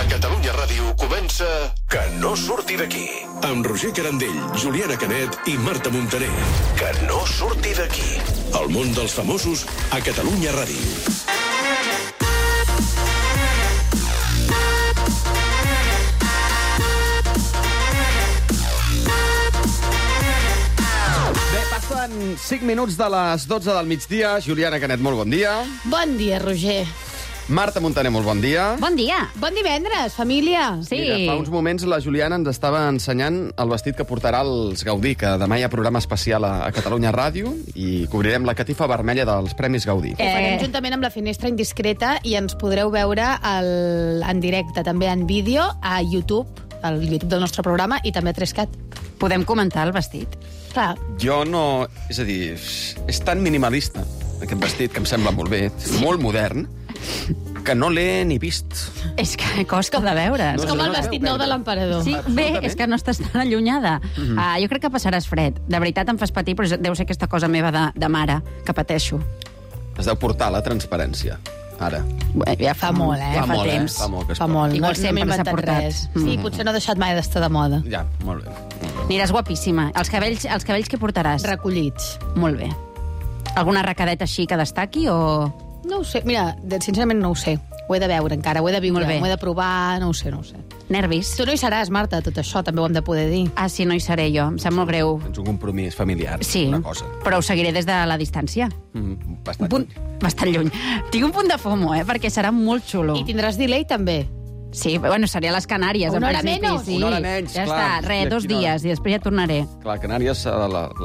Catalunya Ràdio comença Que no surti d'aquí. Amb Roger Carandell, Juliana Canet i Marta Montaner. Que no surti d'aquí. El món dels famosos a Catalunya Ràdio. Passen 5 minuts de les 12 del migdia. Juliana Canet, molt bon dia. Bon dia, Roger. Marta Montaner, molt bon dia. Bon dia. Bon divendres, família. Sí. Mira, fa uns moments la Juliana ens estava ensenyant el vestit que portarà els Gaudí, que demà hi ha programa especial a Catalunya Ràdio i cobrirem la catifa vermella dels Premis Gaudí. Ho farem juntament amb la Finestra Indiscreta i ens podreu veure en directe, també en vídeo, a YouTube, al YouTube del nostre programa i també a 3CAT. Podem comentar el vestit? Clar. Jo no... És a dir, és tan minimalista, aquest vestit, que em sembla molt bé, molt modern, que no l'he ni vist. És que costa de veure. És com el vestit nou de l'emperador. Sí, bé, és que no estàs tan allunyada. Jo crec que passaràs fred. De veritat em fas patir, però deu ser aquesta cosa meva de mare, que pateixo. Es deu portar la transparència, ara. Ja fa molt, Fa fa molt, temps. Fa molt que es Fa porta. molt, Igual no hem sempre s'ha inventat portat. res. Sí, potser no ha deixat mai d'estar de moda. Ja, molt bé. Aniràs guapíssima. Els cabells que portaràs? Recollits. Molt bé. Alguna arracadeta així que destaqui o...? No ho sé, mira, sincerament no ho sé. Ho he de veure encara, ho he de viure, Molt bé. ho he de provar, no ho sé. Nervis? Tu no hi seràs, Marta, tot això també ho hem de poder dir. Ah, sí, no hi seré jo. Em sap molt greu. Tens un compromís familiar, Sí, una cosa. però ho seguiré des de la distància. Bastant. Bastant lluny. Tinc un punt de FOMO, perquè serà molt xulo. I tindràs delay també. Sí, bueno, seré a les Canàries. Una en hora principi, menys. Sí. Una hora menys, ja clar. està, res, I 2 quina hora? dies, i després ja tornaré. Clar, Canàries a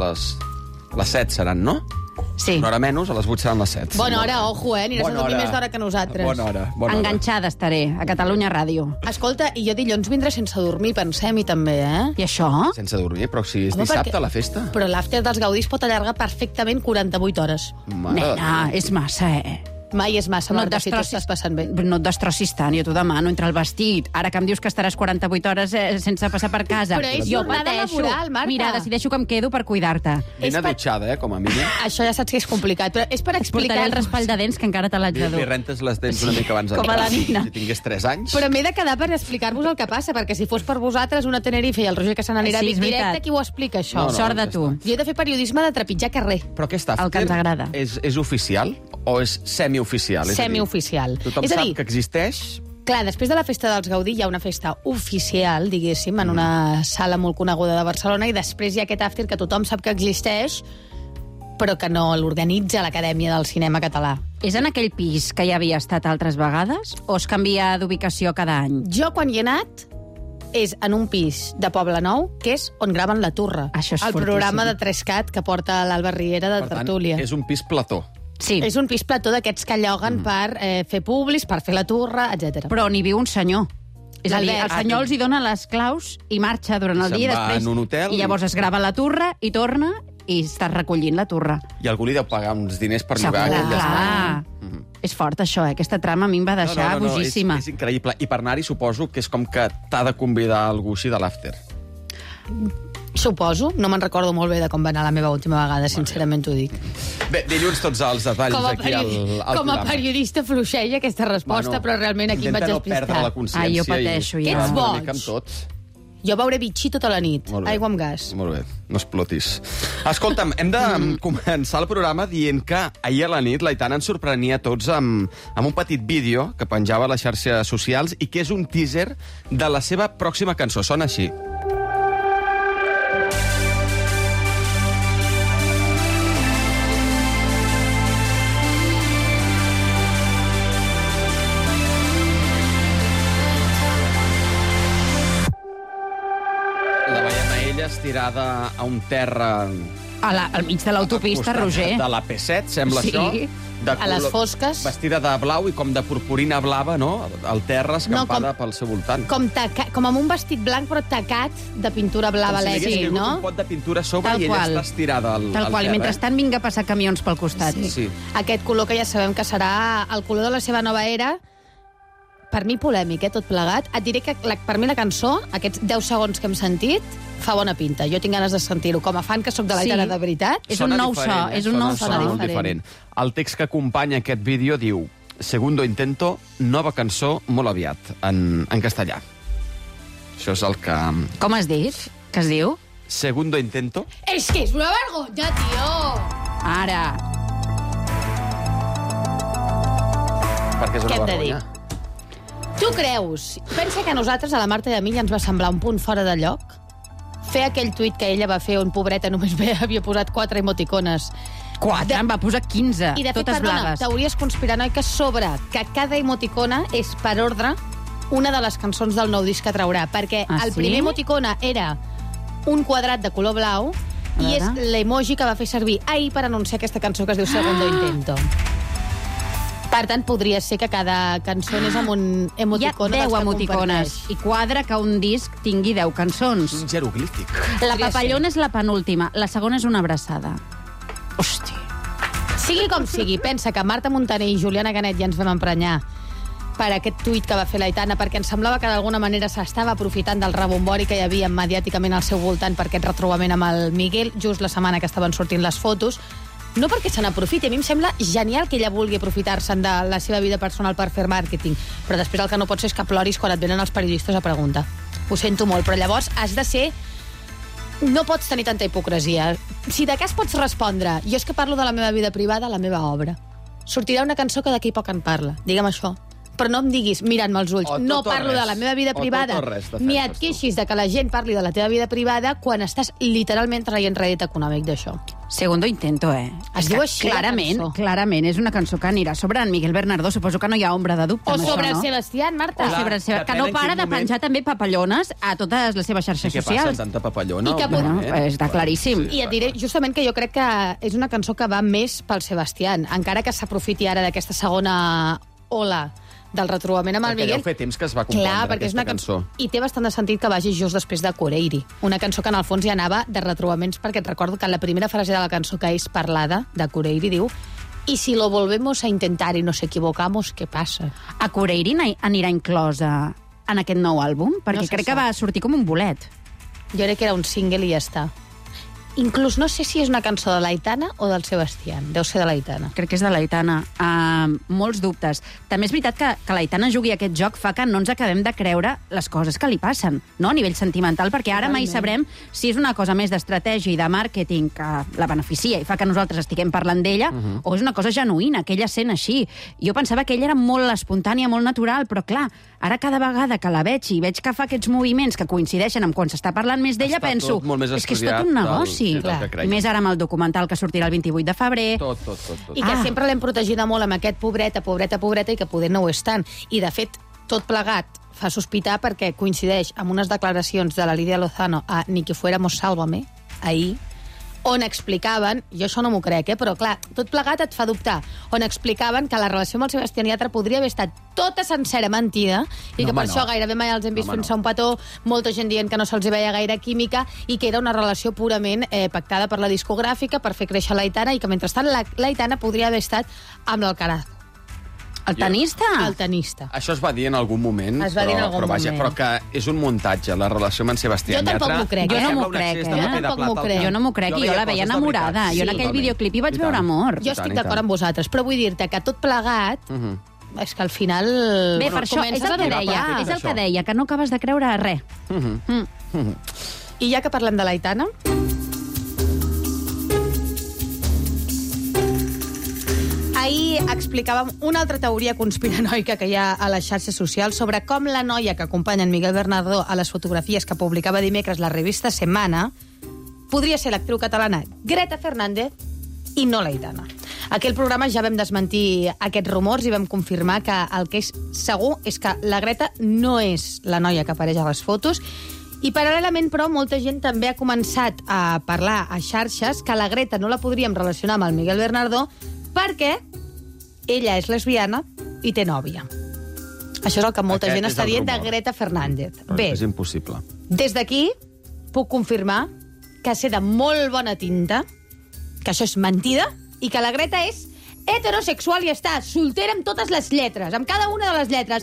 les 7 seran, no? Sí. Una hora menys, a les 8 seran les 7. Bona hora, ojo, Aniràs a dormir més d'hora que nosaltres. Bona hora. Enganxada estaré a Catalunya Ràdio. Escolta, i jo dilluns vindré sense dormir, pensem-hi també, I això? Sense dormir, però si és Home, dissabte perquè- la festa. Però l'after dels Gaudís pot allargar perfectament 48 hores. Mare de Nena, Déu. és massa, Mai és massa, Marta, si tu estàs passant bé. No et destrossis tant, jo t'ho demano, entre el vestit. Ara que em dius que estaràs 48 hores sense passar per casa. Però és jo jornada pateixo. laboral, Marta. Mira, decideixo que em quedo per cuidar-te. Ben És per- adutxada, com a mínim. Això ja saps que és complicat, però és per Portaré el explicar-vos. raspall de dents, que encara te l'haig de Li dur. rentes les dents una mica abans de com a la dormir. nina. Si tingués 3 anys. Però m'he de quedar per explicar-vos el que passa, perquè si fos per vosaltres, una Tenerife i el Roger que se n'anirà Sí, és directe, veritat. qui ho explica, això? No, no. Sort de ja tu. Jo he de fer periodisme de trepitjar carrer. Però aquest after El que ens agrada. és oficial o és semioficial? És a dir, Semioficial. Tothom És a sap dir, que existeix. clar, després de la festa dels Gaudí hi ha una festa oficial, diguéssim, en una sala molt coneguda de Barcelona, i després hi ha aquest after que tothom sap que existeix, però que no l'organitza l'Acadèmia del Cinema Català. És en aquell pis que ja havia estat altres vegades o es canvia d'ubicació cada any? Jo, quan hi he anat, és en un pis de Poble Nou, que és on graven La Turra. Això és el fortíssim. programa de 3CAT que porta l'Alba Riera de Per tant, Tertúlia. és un pis plató. Sí, És un pis plató d'aquests que lloguen per fer publis, per fer La Turra, etc. però on hi viu un senyor. És a dir, L'Albert. el senyor els hi dona les claus i marxa durant el Se'n dia i va després... en un hotel I llavors es grava la turra i torna i estàs recollint la turra. I algú li deu pagar uns diners per Segur, llogar aquell espai. clar. És fort, això, aquesta trama a mi em va deixar bogíssima. És increïble. I per anar-hi suposo que és com que t'ha de convidar algú així de l'after. Suposo, no me'n recordo molt bé de com va anar la meva última vegada, sincerament t'ho dic. Bé, dilluns tots els detalls Com a, aquí al com a programa. periodista fluixeja aquesta resposta, però realment aquí em vaig Intenta no perdre la despistar. consciència. Ai, jo pateixo, i ja. Ets una boig. mica amb tot. Jo veuré Vichy tota la nit, Molt bé. aigua amb gas. Molt bé, no explotis. Escolta'm, hem de començar el programa dient que ahir a la nit l'Aitana ens sorprenia a tots amb un petit vídeo que penjava a les xarxes socials i que és un teaser de la seva pròxima cançó. Sona així. La veiem a ella estirada a un terra... Al mig de l'autopista, al costat Roger. De la P7, sembla Sí. això. De A les fosques. Vestida de blau i com de purpurina blava, no? El terra escampada pel seu voltant. Com amb un vestit blanc, però tacat de pintura blava Com si li hagués elèctric, caigut no? un pot de pintura a sobre Tal i ella qual. està estirada al Tal qual, i terra. mentrestant vinga a passar camions pel costat. Sí. Aquest color que ja sabem que serà el color de la seva nova era. Per mi polèmic, tot plegat. Et diré que per mi la cançó, aquests 10 segons que hem sentit, fa bona pinta. Jo tinc ganes de sentir-ho. Com a fan que sóc de l'Aitana de veritat. És un nou so, és un nou so. Sona molt diferent. El text que acompanya aquest vídeo diu: Segundo intento, nova cançó molt aviat, en castellà. Això és el que... Com has dit? Que es diu? Segundo intento. És que és una vergonya, tio! Ara. Perquè és Què una hem de dir? vergonya. Tu creus? Pensa que a nosaltres, a la Marta i a mi, ens va semblar un punt fora de lloc fer aquell tuit que ella va fer on, pobreta, només havia posat 4 emoticones. 4, en va posar 15, I de fet, totes perdona, blaves. teories conspiranoiques sobre que cada emoticona és per ordre una de les cançons del nou disc que traurà, perquè Ah, el sí? primer emoticona era un quadrat de color blau i és l'emoji que va fer servir ahir per anunciar aquesta cançó que es diu Segundo Intento. Per tant, podria ser que cada cançó és amb un Hi ha emoticona 10 dels que emoticones comparteix. i quadra que un disc tingui 10 cançons. Un jeroglífic. La Podria papallona és la penúltima, la segona és una abraçada. Hòstia. Sigui com sigui, pensa que Marta Montaner i Juliana Canet ja ens vam emprenyar per aquest tuit que va fer l'Aitana, perquè ens semblava que d'alguna manera s'estava aprofitant del rebombori que hi havia mediàticament al seu voltant per aquest retrobament amb el Miguel, just la setmana que estaven sortint les fotos. No perquè se n'aprofiti, a mi em sembla genial que ella vulgui aprofitar-se'n de la seva vida personal per fer màrqueting, però després el que no pot ser és que ploris quan et venen els periodistes a preguntar. Ho sento molt, però llavors has de ser... No pots tenir tanta hipocresia. Si de cas pots respondre, jo és que parlo de la meva vida privada, la meva obra. Sortirà una cançó que d'aquí poc en parla, digue'm això. Però no em diguis, mirant-me als ulls, O tot no o parlo res. de la meva vida O privada, tot o res, defenses ni et tu. queixis de que la gent parli de la teva vida privada quan estàs literalment traient rèdit econòmic d'això. Segundo intento, Es diu així, la clarament, cançó. clarament és una cançó que anirà sobre en Miguel Bernardo. Suposo que no hi ha ombra de dubte O amb sobre això, no? Sebastián, Marta. O sobre que depèn no en para quin de moment. penjar també papallones a totes les seves xarxes Què passa, socials. tanta papallona? I que Bueno, últimament? està claríssim. I et diré justament que jo crec que és una cançó que va més pel Sebastián, encara que s'aprofiti ara d'aquesta segona ola del retrobament amb el Perquè Miguel. deu fer temps que es va compondre Clar, perquè és aquesta una cançó. I té bastant de sentit que vagi just després de Coreiri. Una cançó que en el fons ja anava de retrobaments, perquè et recordo que la primera frase de la cançó que és parlada de Coreiri diu «Y si lo volvemos a intentar y nos equivocamos, ¿qué pasa?» A Coreiri anirà inclosa en aquest nou àlbum? Perquè No se crec que sap. va sortir com un bolet. Jo crec que era un single i ja està. Inclús no sé si és una cançó de l'Aitana o del Sebastián. Deu ser de l'Aitana. Crec que és de l'Aitana. Molts dubtes. També és veritat que l'Aitana jugui a aquest joc fa que no ens acabem de creure les coses que li passen, no? A nivell sentimental, perquè ara mai sabrem si és una cosa més d'estratègia i de màrqueting que la beneficia i fa que nosaltres estiguem parlant d'ella, o és una cosa genuïna, que ella sent així. Jo pensava que ella era molt espontània, molt natural, però clar, ara cada vegada que la veig i veig que fa aquests moviments que coincideixen amb quan s'està parlant més d'ella, Està penso, tot molt més és que és estudiat tot un del- negoci. del Clar. que creiem. I més ara amb el documental que sortirà el 28 de febrer. Tot. I que sempre l'hem protegida molt amb aquest pobreta, i que poder no ho és tant. I, de fet, tot plegat fa sospitar perquè coincideix amb unes declaracions de la Lidia Lozano a Ni que fuéramos Sálvame, ahir, on explicaven, jo això no m'ho crec, però clar, tot plegat et fa dubtar, on explicaven que la relació amb el Sebastián Yatra podria haver estat tota sencera mentida i que No, per home, això no. gairebé mai els hem vist Home, fent-se un petó, molta gent dient que no se'ls veia gaire química i que era una relació purament pactada per la discogràfica per fer créixer l'Aitana i que mentrestant l'Aitana podria haver estat amb l'Alcaraz, El tenista? el tenista. Això es va dir en algun moment, Es va dir en algun però vaja, moment. però que és un muntatge, la relació amb en Sebastián Jo tampoc Yatra. m'ho crec, Jo no Sembla m'ho un crec, excés eh? de paper de Jo tampoc plata m'ho al crec. camp. Jo no m'ho crec, jo la veia coses de enamorada. veritat. Jo en aquell totalment. videoclip hi vaig I veure tant. amor. Jo I estic tant, i d'acord tant. amb vosaltres, però vull dir-te que tot plegat és que al final... Bé, per això, és el que donar deia, per és el això. que deia, que no acabes de creure a res. I ja que parlem de l'Aitana... Ahir explicàvem una altra teoria conspiranoica que hi ha a les xarxes socials sobre com la noia que acompanya en Miguel Bernardo a les fotografies que publicava dimecres la revista Setmana podria ser l'actriu catalana Greta Fernández i no l'Aitana. A aquell programa ja vam desmentir aquests rumors i vam confirmar que el que és segur és que la Greta no és la noia que apareix a les fotos i paral·lelament, però, molta gent també ha començat a parlar a xarxes que la Greta no la podríem relacionar amb el Miguel Bernardo perquè ella és lesbiana i té nòvia. Això és el que molta Aquest gent és està el dient de rumor. Greta Fernández. Bé, És impossible. des d'aquí puc confirmar que sé de molt bona tinta que això és mentida i que la Greta és heterosexual i està soltera amb totes les lletres, amb cada una de les lletres.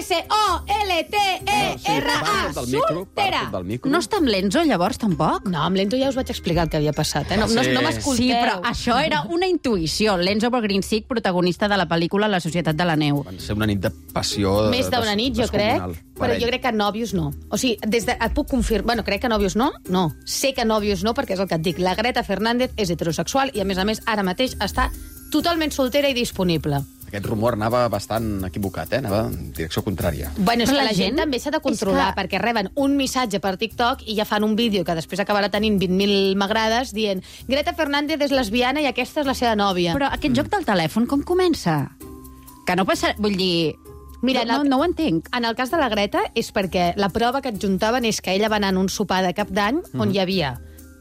S-O-L-T-E-R-A. Soltera. No està amb l'Enzo, llavors, tampoc? No, amb l'Enzo ja us vaig explicar el que havia passat. No m'escolteu. Sí, però això era una intuïció. L'Enzo Belgrinsic, protagonista de la pel·lícula La societat de la neu. Van ser una nit de passió. Més d'una nit, jo crec. Però jo crec que nòvios no. O sigui, et puc confirmar... Bueno, crec que nòvios no. No. Sé que nòvios no, perquè és el que et dic. La Greta Fernández és heterosexual i, a més, ara mateix està totalment soltera i disponible. Aquest rumor anava bastant equivocat, anava en direcció contrària. Bueno, és que la gent també s'ha de controlar, perquè reben un missatge per TikTok i ja fan un vídeo que després acabarà tenint 20.000 m'agrades dient Greta Fernández és lesbiana i aquesta és la seva nòvia. Però aquest joc del telèfon com comença? Que no passa... Vull dir... Mira, no ho entenc. En el cas de la Greta és perquè la prova que adjuntaven és que ella va anar en un sopar de cap d'any on hi havia...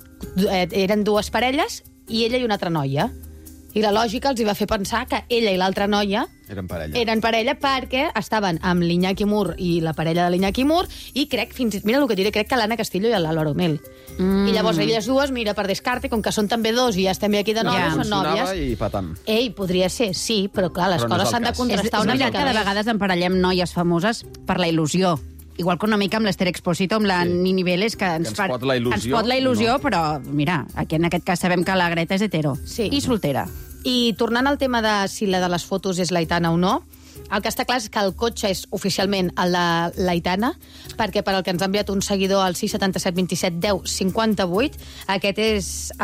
Eren dues parelles i ella i una altra noia. I la lògica els hi va fer pensar que ella i l'altra noia eren parella perquè estaven amb l'Iñaki Mur i la parella de l'Iñaki Mur i crec, mira el que et diré, crec que l'Anna Castillo i l'Álvaro Mel. I llavors elles dues, mira, per descarte, com que són també dos i ja estem aquí de nòvies, són nòvies. I patam. Ei, podria ser, sí, però clar, les coses s'han de contrastar una mica. És que de vegades emparellem noies famoses per la il·lusió. Igual que una mica amb l'Esther Expósito, amb la Nini Vélez, que ens pot la il·lusió, però, mira, aquí en aquest cas sabem que la Greta és hetero i soltera. I tornant al tema de si la de les fotos és l'Aitana o no, el que està clar és que el cotxe és oficialment el de l'Aitana, perquè per al que ens ha enviat un seguidor al 677 27 10 58, aquest és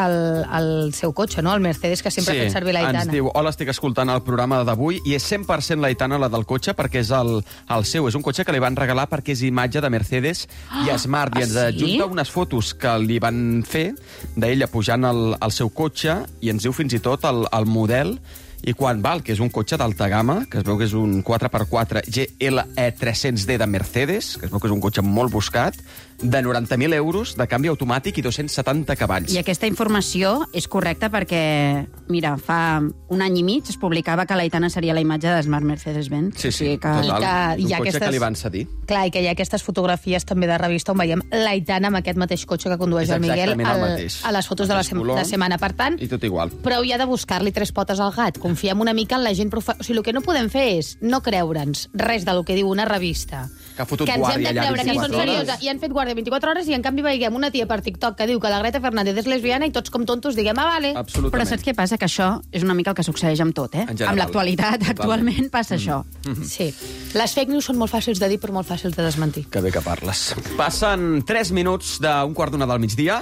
el seu cotxe, no? El Mercedes que sempre ha fet servir l'Aitana. Ens diu, hola, estic escoltant el programa d'avui i és 100% l'Aitana la del cotxe perquè és el seu. És un cotxe que li van regalar perquè és imatge de Mercedes i Smart. I ens adjunta unes fotos que li van fer d'ella pujant al seu cotxe i ens diu fins i tot el model i quan val, que és un cotxe d'alta gamma, que es veu que és un 4x4 GLE 300D de Mercedes, que es veu que és un cotxe molt buscat, de 90.000 euros, de canvi automàtic i 270 cavalls. I aquesta informació és correcta perquè, mira, fa un any i mig es publicava que l'Aitana seria la imatge de Smart Mercedes-Benz. Sí, total. És un cotxe que li van cedir. Clar, i que hi ha aquestes fotografies també de revista on veiem l'Aitana amb aquest mateix cotxe que condueix el Miguel a les fotos de la setmana. Per tant, i tot igual. Però hi ha de buscar-li tres potes al gat. Confiem una mica en la gent O sigui, el que no podem fer és no creure'ns res del que diu una revista. Que ha fotut guàrdia allà 24 hores. I han fet guàrdia 24 hores i en canvi veiem una tia per TikTok que diu que la Greta Fernández és lesbiana i tots com tontos diguem, vale. Absolutament. Però saps què passa? Que això és una mica el que succeeix amb tot, Amb l'actualitat, actualment passa això. Sí. Les fake news són molt fàcils de dir però molt fàcils de desmentir. Que bé que parles. Passen 3 minuts d'un quart d'una del migdia.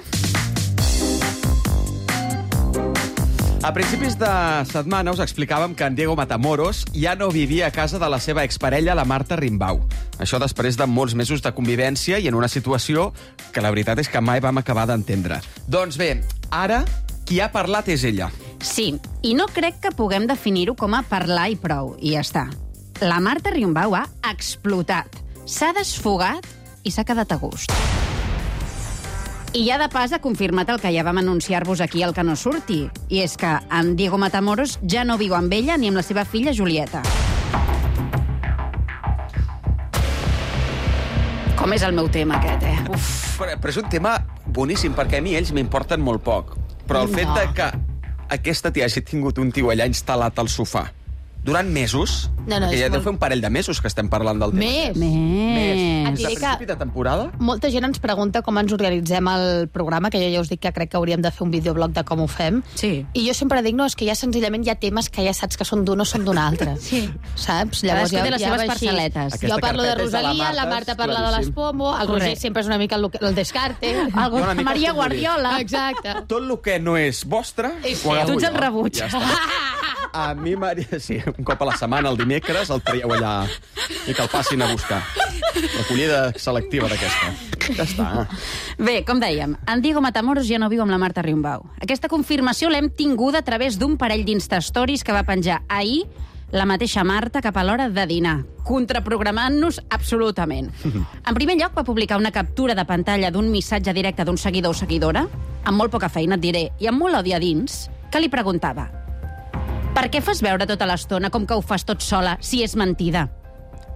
A principis de setmana us explicàvem que en Diego Matamoros ja no vivia a casa de la seva exparella, la Marta Rimbau. Això després de molts mesos de convivència i en una situació que la veritat és que mai vam acabar d'entendre. Doncs bé, ara qui ha parlat és ella. Sí, i no crec que puguem definir-ho com a parlar i prou, i ja està. La Marta Rimbau ha explotat, s'ha desfogat i s'ha quedat a gust. I ja de pas ha confirmat el que ja vam anunciar-vos aquí al Que no surti, i és que en Diego Matamoros ja no viu amb ella ni amb la seva filla Julieta. Com és el meu tema, aquest, Però és un tema boníssim, perquè a mi ells m'importen molt poc. Però el fet de que aquesta tia hagi tingut un tio allà instal·lat al sofà durant mesos, que ja deu fer un parell de mesos que estem parlant del tema. Més. Des de principi de temporada? Molta gent ens pregunta com ens organitzem el programa, que jo ja us dic que crec que hauríem de fer un videoblog de com ho fem. Sí. I jo sempre dic, no, és que ja senzillament hi ha temes que ja saps que són d'un o són d'un altre. Sí. Saps? Llavors ja té les seves parcel·letes. Jo parlo de Rosalia, la Marta parla de les Pombo, el Roger sempre és una mica el descarte. Maria Guardiola. Exacte. Tot el que no és vostre... Tu ets el rebuig. Ja està. A mi, Maria, sí, un cop a la setmana, el dimecres, el traieu allà i que el passin a buscar. Recollida selectiva d'aquesta. Ja està. Bé, com dèiem, en Diego Matamoros ja no viu amb la Marta Rimbau. Aquesta confirmació l'hem tinguda a través d'un parell d'Insta-stories que va penjar ahir la mateixa Marta cap a l'hora de dinar, contraprogramant-nos absolutament. En primer lloc, va publicar una captura de pantalla d'un missatge directe d'un seguidor o seguidora, amb molt poca feina, et diré, i amb molt odi a dins, que li preguntava: per què fas veure tota l'estona com que ho fas tot sola, si és mentida?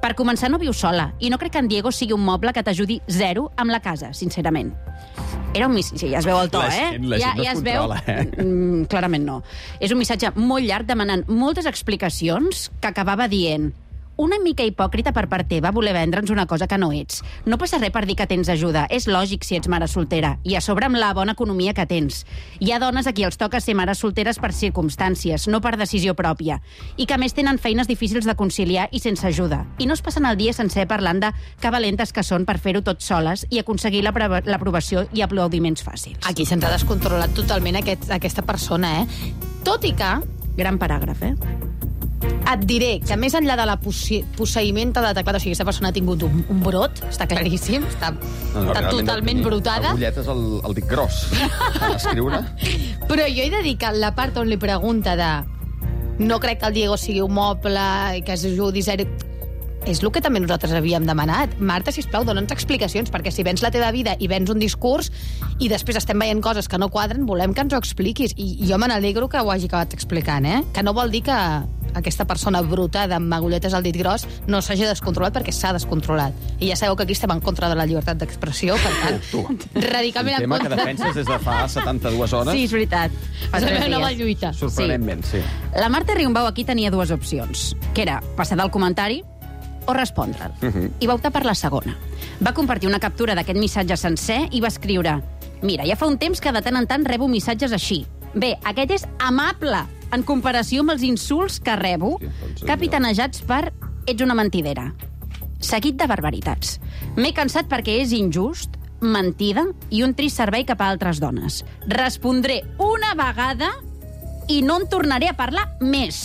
Per començar, no viu sola, i no crec que en Diego sigui un moble que t'ajudi zero amb la casa, sincerament. Era un missatge, sí, ja es veu el to, La gent no es controla, Clarament no. És un missatge molt llarg demanant moltes explicacions que acabava dient: una mica hipòcrita per part teva voler vendre'ns una cosa que no ets. No passa res per dir que tens ajuda. És lògic si ets mare soltera. I a sobre amb la bona economia que tens. Hi ha dones a qui els toca ser mares solteres per circumstàncies, no per decisió pròpia. I que a més tenen feines difícils de conciliar i sense ajuda. I no es passen el dia sencer parlant de que valentes que són per fer-ho tot soles i aconseguir l'aprovació i aplaudiments fàcils. Aquí se'ns ha descontrolat totalment aquesta persona, Tot i que... Gran paràgraf, Et diré que més enllà de la posseïment de teclat, o sigui, aquesta persona ha tingut un brot, està claríssim, està totalment brotada. Agulletes el dit gros a escriure. Però jo he de dir que la part on li pregunta de no crec que el Diego sigui un moble i que s'ajudi zero... És el que també nosaltres havíem demanat. Marta, sisplau, dona'ns explicacions, perquè si vens la teva vida i vens un discurs i després estem veient coses que no quadren, volem que ens ho expliquis. I jo me n'alegro que ho hagi acabat explicant, Que no vol dir que aquesta persona brutada amb agulletes al dit gros no s'hagi descontrolat, perquè s'ha descontrolat. I ja sabeu que aquí estem en contra de la llibertat d'expressió, per tant, radicalment en contra. Un tema que defenses des de fa 72 hores. Sí, és veritat. És la meva nova lluita. Sorprenentment, sí. La Marta Riumbau aquí tenia dues opcions, que era passar del comentari o respondre'l. I va optar per la segona. Va compartir una captura d'aquest missatge sencer i va escriure: mira, ja fa un temps que de tant en tant rebo missatges així. Bé, aquest és amable en comparació amb els insults que rebo, capitanejats per ets una mentidera. Seguit de barbaritats. M'he cansat perquè és injust, mentida i un trist servei cap a altres dones. Respondré una vegada i no en tornaré a parlar més.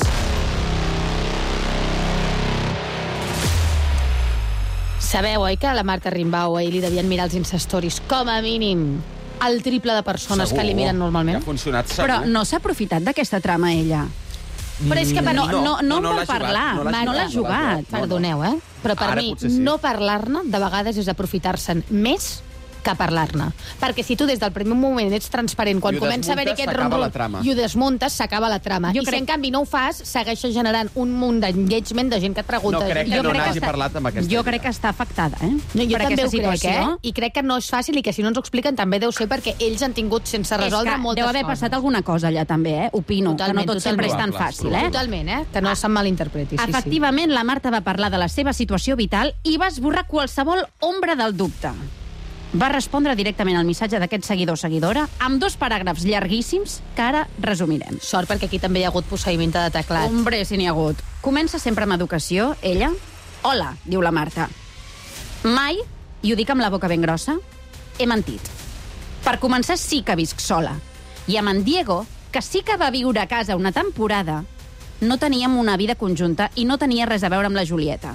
Sabeu, oi, que a la Marta Rimbau li devien mirar els Instastories com a mínim el triple de persones que li miren normalment? Que ha funcionat segur. Però no s'ha aprofitat d'aquesta trama, ella. Però és que No en vol parlar. No l'ha jugat. Perdoneu, però per mi no parlar-ne de vegades és aprofitar-se'n més que parlar-ne. Perquè si tu des del primer moment ets transparent, quan comença a haver aquest ronron i ho desmuntes, s'acaba la trama. I si en canvi no ho fas, segueixes generant un munt d'engagement de gent que et pregunta... No crec que no n'hagi parlat amb aquesta gent. Jo crec que està afectada, Jo també ho crec, I crec que no és fàcil i que si no ens ho expliquen també deu ser perquè ells han tingut sense resoldre moltes coses. Deu haver passat alguna cosa allà també, Opino, que no tot sempre és tan fàcil, Totalment, que no se'n malinterpreti. Efectivament, la Marta va parlar de la seva situació vital i va esborrar qualsevol ombra del dubte. Va respondre directament al missatge d'aquest seguidor o seguidora amb 2 paràgrafs llarguíssims que ara resumirem. Sort, perquè aquí també hi ha hagut posseïment de teclat. Hombre, si n'hi ha hagut. Comença sempre amb educació, ella. Hola, diu la Marta. Mai, i ho dic amb la boca ben grossa, he mentit. Per començar, sí que visc sola. I amb en Diego, que sí que va viure a casa una temporada, no teníem una vida conjunta i no tenia res a veure amb la Julieta.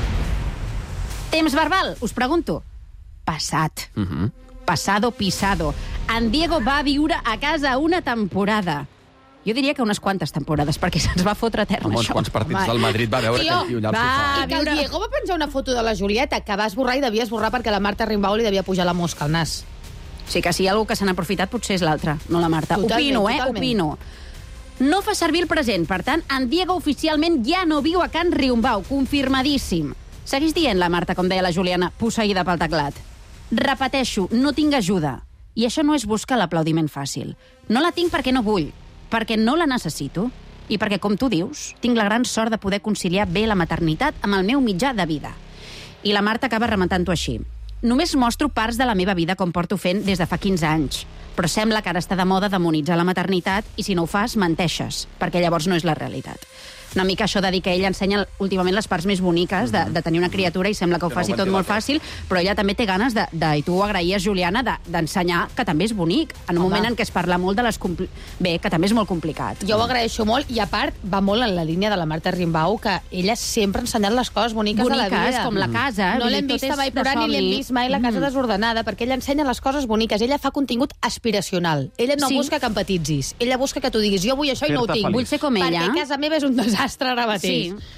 Temps verbal, us pregunto. Passat. Pasado, pisado. En Diego va viure a casa una temporada. Jo diria que unes quantes temporades, perquè se'ns va fotre etern, això. Uns quants partits del Madrid va veure aquell tio allà al sofà. I que el Diego va penjar una foto de la Julieta, que va esborrar i devia esborrar perquè la Marta Rimbau li devia pujar la mosca al nas. Sí, que si hi ha algú que se n'ha aprofitat, potser és l'altre, no la Marta. Opino. Opino. No fa servir el present, per tant, en Diego oficialment ja no viu a Can Riumbau, confirmadíssim. Segueix dient la Marta, com deia la Juliana, posseïda pel teclat. Repeteixo, no tinc ajuda. I això no és buscar l'aplaudiment fàcil. No la tinc perquè no vull, perquè no la necessito i perquè, com tu dius, tinc la gran sort de poder conciliar bé la maternitat amb el meu mitjà de vida. I la Marta acaba rematant-ho així. Només mostro parts de la meva vida com porto fent des de fa 15 anys, però sembla que ara està de moda demonitzar la maternitat i si no ho fas, menteixes, perquè llavors no és la realitat. Una mica això de dir que ella ensenya últimament les parts més boniques de tenir una criatura i sembla que ho faci tot molt fàcil, però ella també té ganes i tu ho agraïes, Juliana, d'ensenyar que també és bonic, en un moment en què es parla molt de les... Bé, que també és molt complicat. Jo ho agraeixo molt, i a part va molt en la línia de la Marta Rimbau, que ella sempre ha ensenyat les coses boniques de la vida. Com la casa. No l'hem vista mai plorant ni l'hem vist mai la casa desordenada, perquè ella ensenya les coses boniques. Ella fa contingut aspiracional. Ella no busca que empatitzis. Ella busca que tu diguis, jo vull això i no ho tinc. Vull ser com ella. Perquè casa meva és un desastre ara mateix.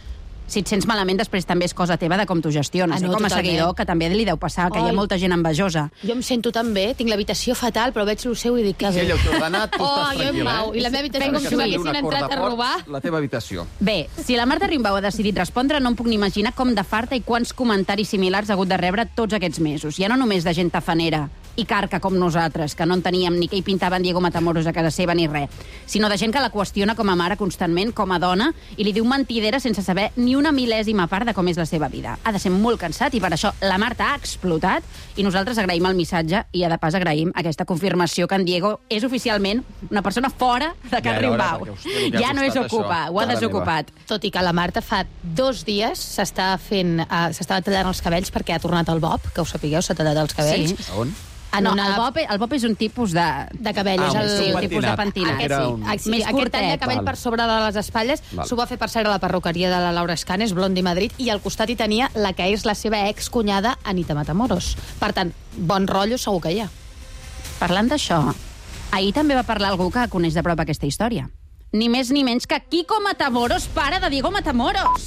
si et sents malament, després també és cosa teva de com t'ho gestiones. No, com a totalment. seguidor, que també li deu passar, que hi ha molta gent envejosa. Jo em sento tan bé, tinc l'habitació fatal, però veig lo seu i dic que Si bé. ella ho té ordenat, tu estàs jo em tranquil, mau. I la meva habitació com si m'haguessin entrat a robar. La teva habitació. Bé, si la Marta Rimbau ha decidit respondre, no em puc ni imaginar com de farta i quants comentaris similars ha hagut de rebre tots aquests mesos. Ja no només de gent tafanera i carca com nosaltres, que no enteníem ni què hi pintaven Diego Matamoros a casa seva ni res, sinó de gent que la qüestiona com a mare constantment, com a dona, i li diu mentidera sense saber ni una mil·lèsima part de com és la seva vida. Ha de ser molt cansat i per això la Marta ha explotat i nosaltres agraïm el missatge i, a de pas, agraïm aquesta confirmació que en Diego és oficialment una persona fora de Can Rimbau. Ja no és ocupa, ho ha desocupat. Tot i que la Marta fa 2 dies s'estava tallant els cabells perquè ha tornat el Bob, que ho sapigueu, s'ha tallat els cabells. Sí. On? No, el Bob és un tipus de cabell, és un tipus de pentinat. Més aquest tall de cabell per sobre de les espatlles s'ho va fer per ser a la perruqueria de la Laura Escanes, Blondi Madrid, i al costat hi tenia la que és la seva excunyada Anita Matamoros. Per tant, bon rotllo segur que hi ha. Parlant d'això, ahir també va parlar algú que coneix de prop aquesta història. Ni més ni menys que Kiko Matamoros, pare de Diego Matamoros.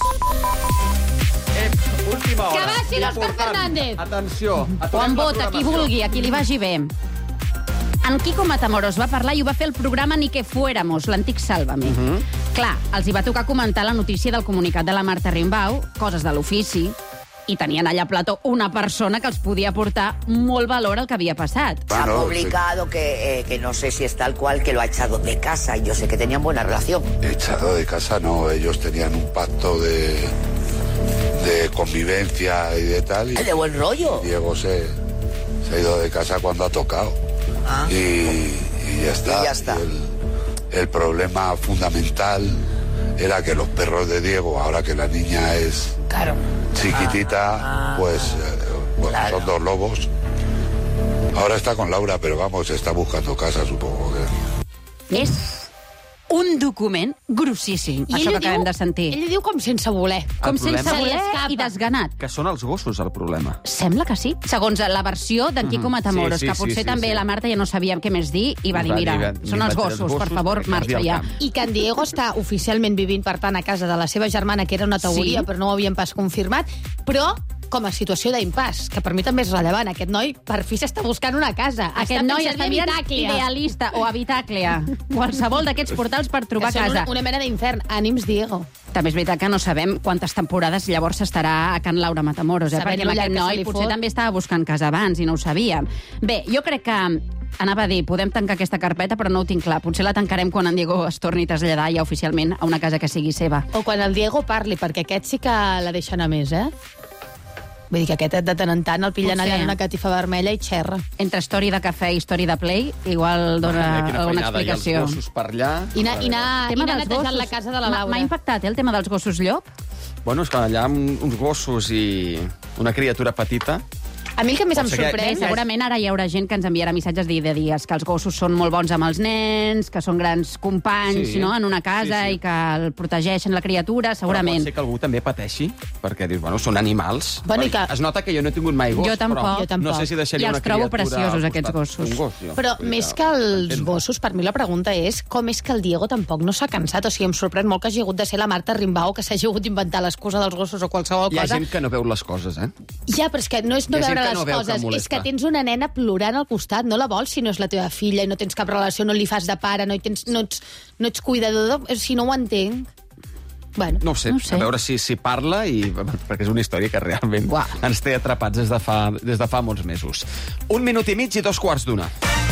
Última hora. Que baixi l'Òscar Fernández. Atenció. O en vota, qui vulgui, a qui li vagi bé. En Kiko Matamoros va parlar i ho va fer el programa Ni que fuéramos, l'antic Sálvame. Clar, els hi va tocar comentar la notícia del comunicat de la Marta Rimbau, coses de l'ofici, i tenien allà a plató una persona que els podia aportar molt valor al que havia passat. Se ha publicado que no sé si es tal cual, que lo ha echado de casa, y yo sé que tenían buena relación. Echado de casa no, ellos tenían un pacto de convivencia y de tal. Y ¿De buen rollo? Diego se ha ido de casa cuando ha tocado. Y ya está. Y ya está. Y el problema fundamental era que los perros de Diego, ahora que la niña es chiquitita, pues claro, son 2 lobos. Ahora está con Laura, pero vamos, está buscando casa, supongo que... És un document grossíssim, això que acabem de sentir. Ell diu com sense voler. Com problema- sense voler Se li i desganat. Que són els gossos el problema. Sembla que sí. Segons la versió d'en Kiko Matamoros, Sí, que potser també la Marta ja no sabia què més dir, i va dir, mira, són els gossos, per favor, marxa ja. I que en Diego està oficialment vivint, per tant, a casa de la seva germana, que era una teoria, Sí. però no ho havien pas confirmat, però com a situació d'impàs, que per mi també és rellevant. Aquest noi per fi s'està buscant una casa. Aquest noi està mirant Idealista o Habitaclia, qualsevol d'aquests portals per trobar que són casa. una mena d'infern. Ànims, Diego. També és veritat que no sabem quantes temporades llavors estarà a Can Laura Matamoros, Sabent perquè lo amb llarg aquest que se noi li potser fot. també estava buscant casa abans i no ho sabíem. Bé, jo crec que anava a dir, podem tancar aquesta carpeta, però no ho tinc clar. Potser la tancarem quan en Diego es torni a traslladar ja oficialment a una casa que sigui seva. O quan el Diego parli, perquè aquest sí que la deixa anar més, eh? Vull dir que aquest de tant en tant el pillen Potser. allà en una catifa vermella i xerra. Entre història de cafè i història de play, igual dona alguna explicació. I els gossos per allà. I anar netejant la casa de la Laura. M'ha impactat, el tema dels gossos llop? Bueno, és que allà amb uns gossos i una criatura petita... A mi el que més em Pot ser que- sorprèn... Segurament ara hi haurà gent que ens enviarà missatges de dies que els gossos són molt bons amb els nens, que són grans companys, Sí. no?, en una casa, Sí, sí. i que el protegeixen la criatura, Però segurament. pot ser que algú també pateixi, perquè dius, bueno, són animals. Bueno, i Perquè que- Es nota que jo no he tingut mai gos, Jo tampoc. però Jo tampoc. no sé si deixaria I els una trobo criatura preciosos, al aquests costat gossos. d'un gos, jo. Però Vull dir més que que els entendre. gossos, per mi la pregunta és com és que el Diego tampoc no s'ha cansat. O sigui, em sorprèn molt que hagi hagut de ser la Marta Rimbau, que s'hagi hagut d'inventar l'excusa dels gossos o qualsevol Hi ha cosa. gent que no veu les coses, eh? Ja, però és que no és no Hi ha gent veure que no les veu que coses, és molesta. que tens una nena plorant al costat, no la vols si no és la teva filla i no tens cap relació, no li fas de pare, no ets cuidador, si no ho entenc. Bueno, No ho sé, No ho sé. a veure si parla, perquè és una història que realment Uau. ens té atrapats des de fa molts mesos. 1 minut i mig i 2:15.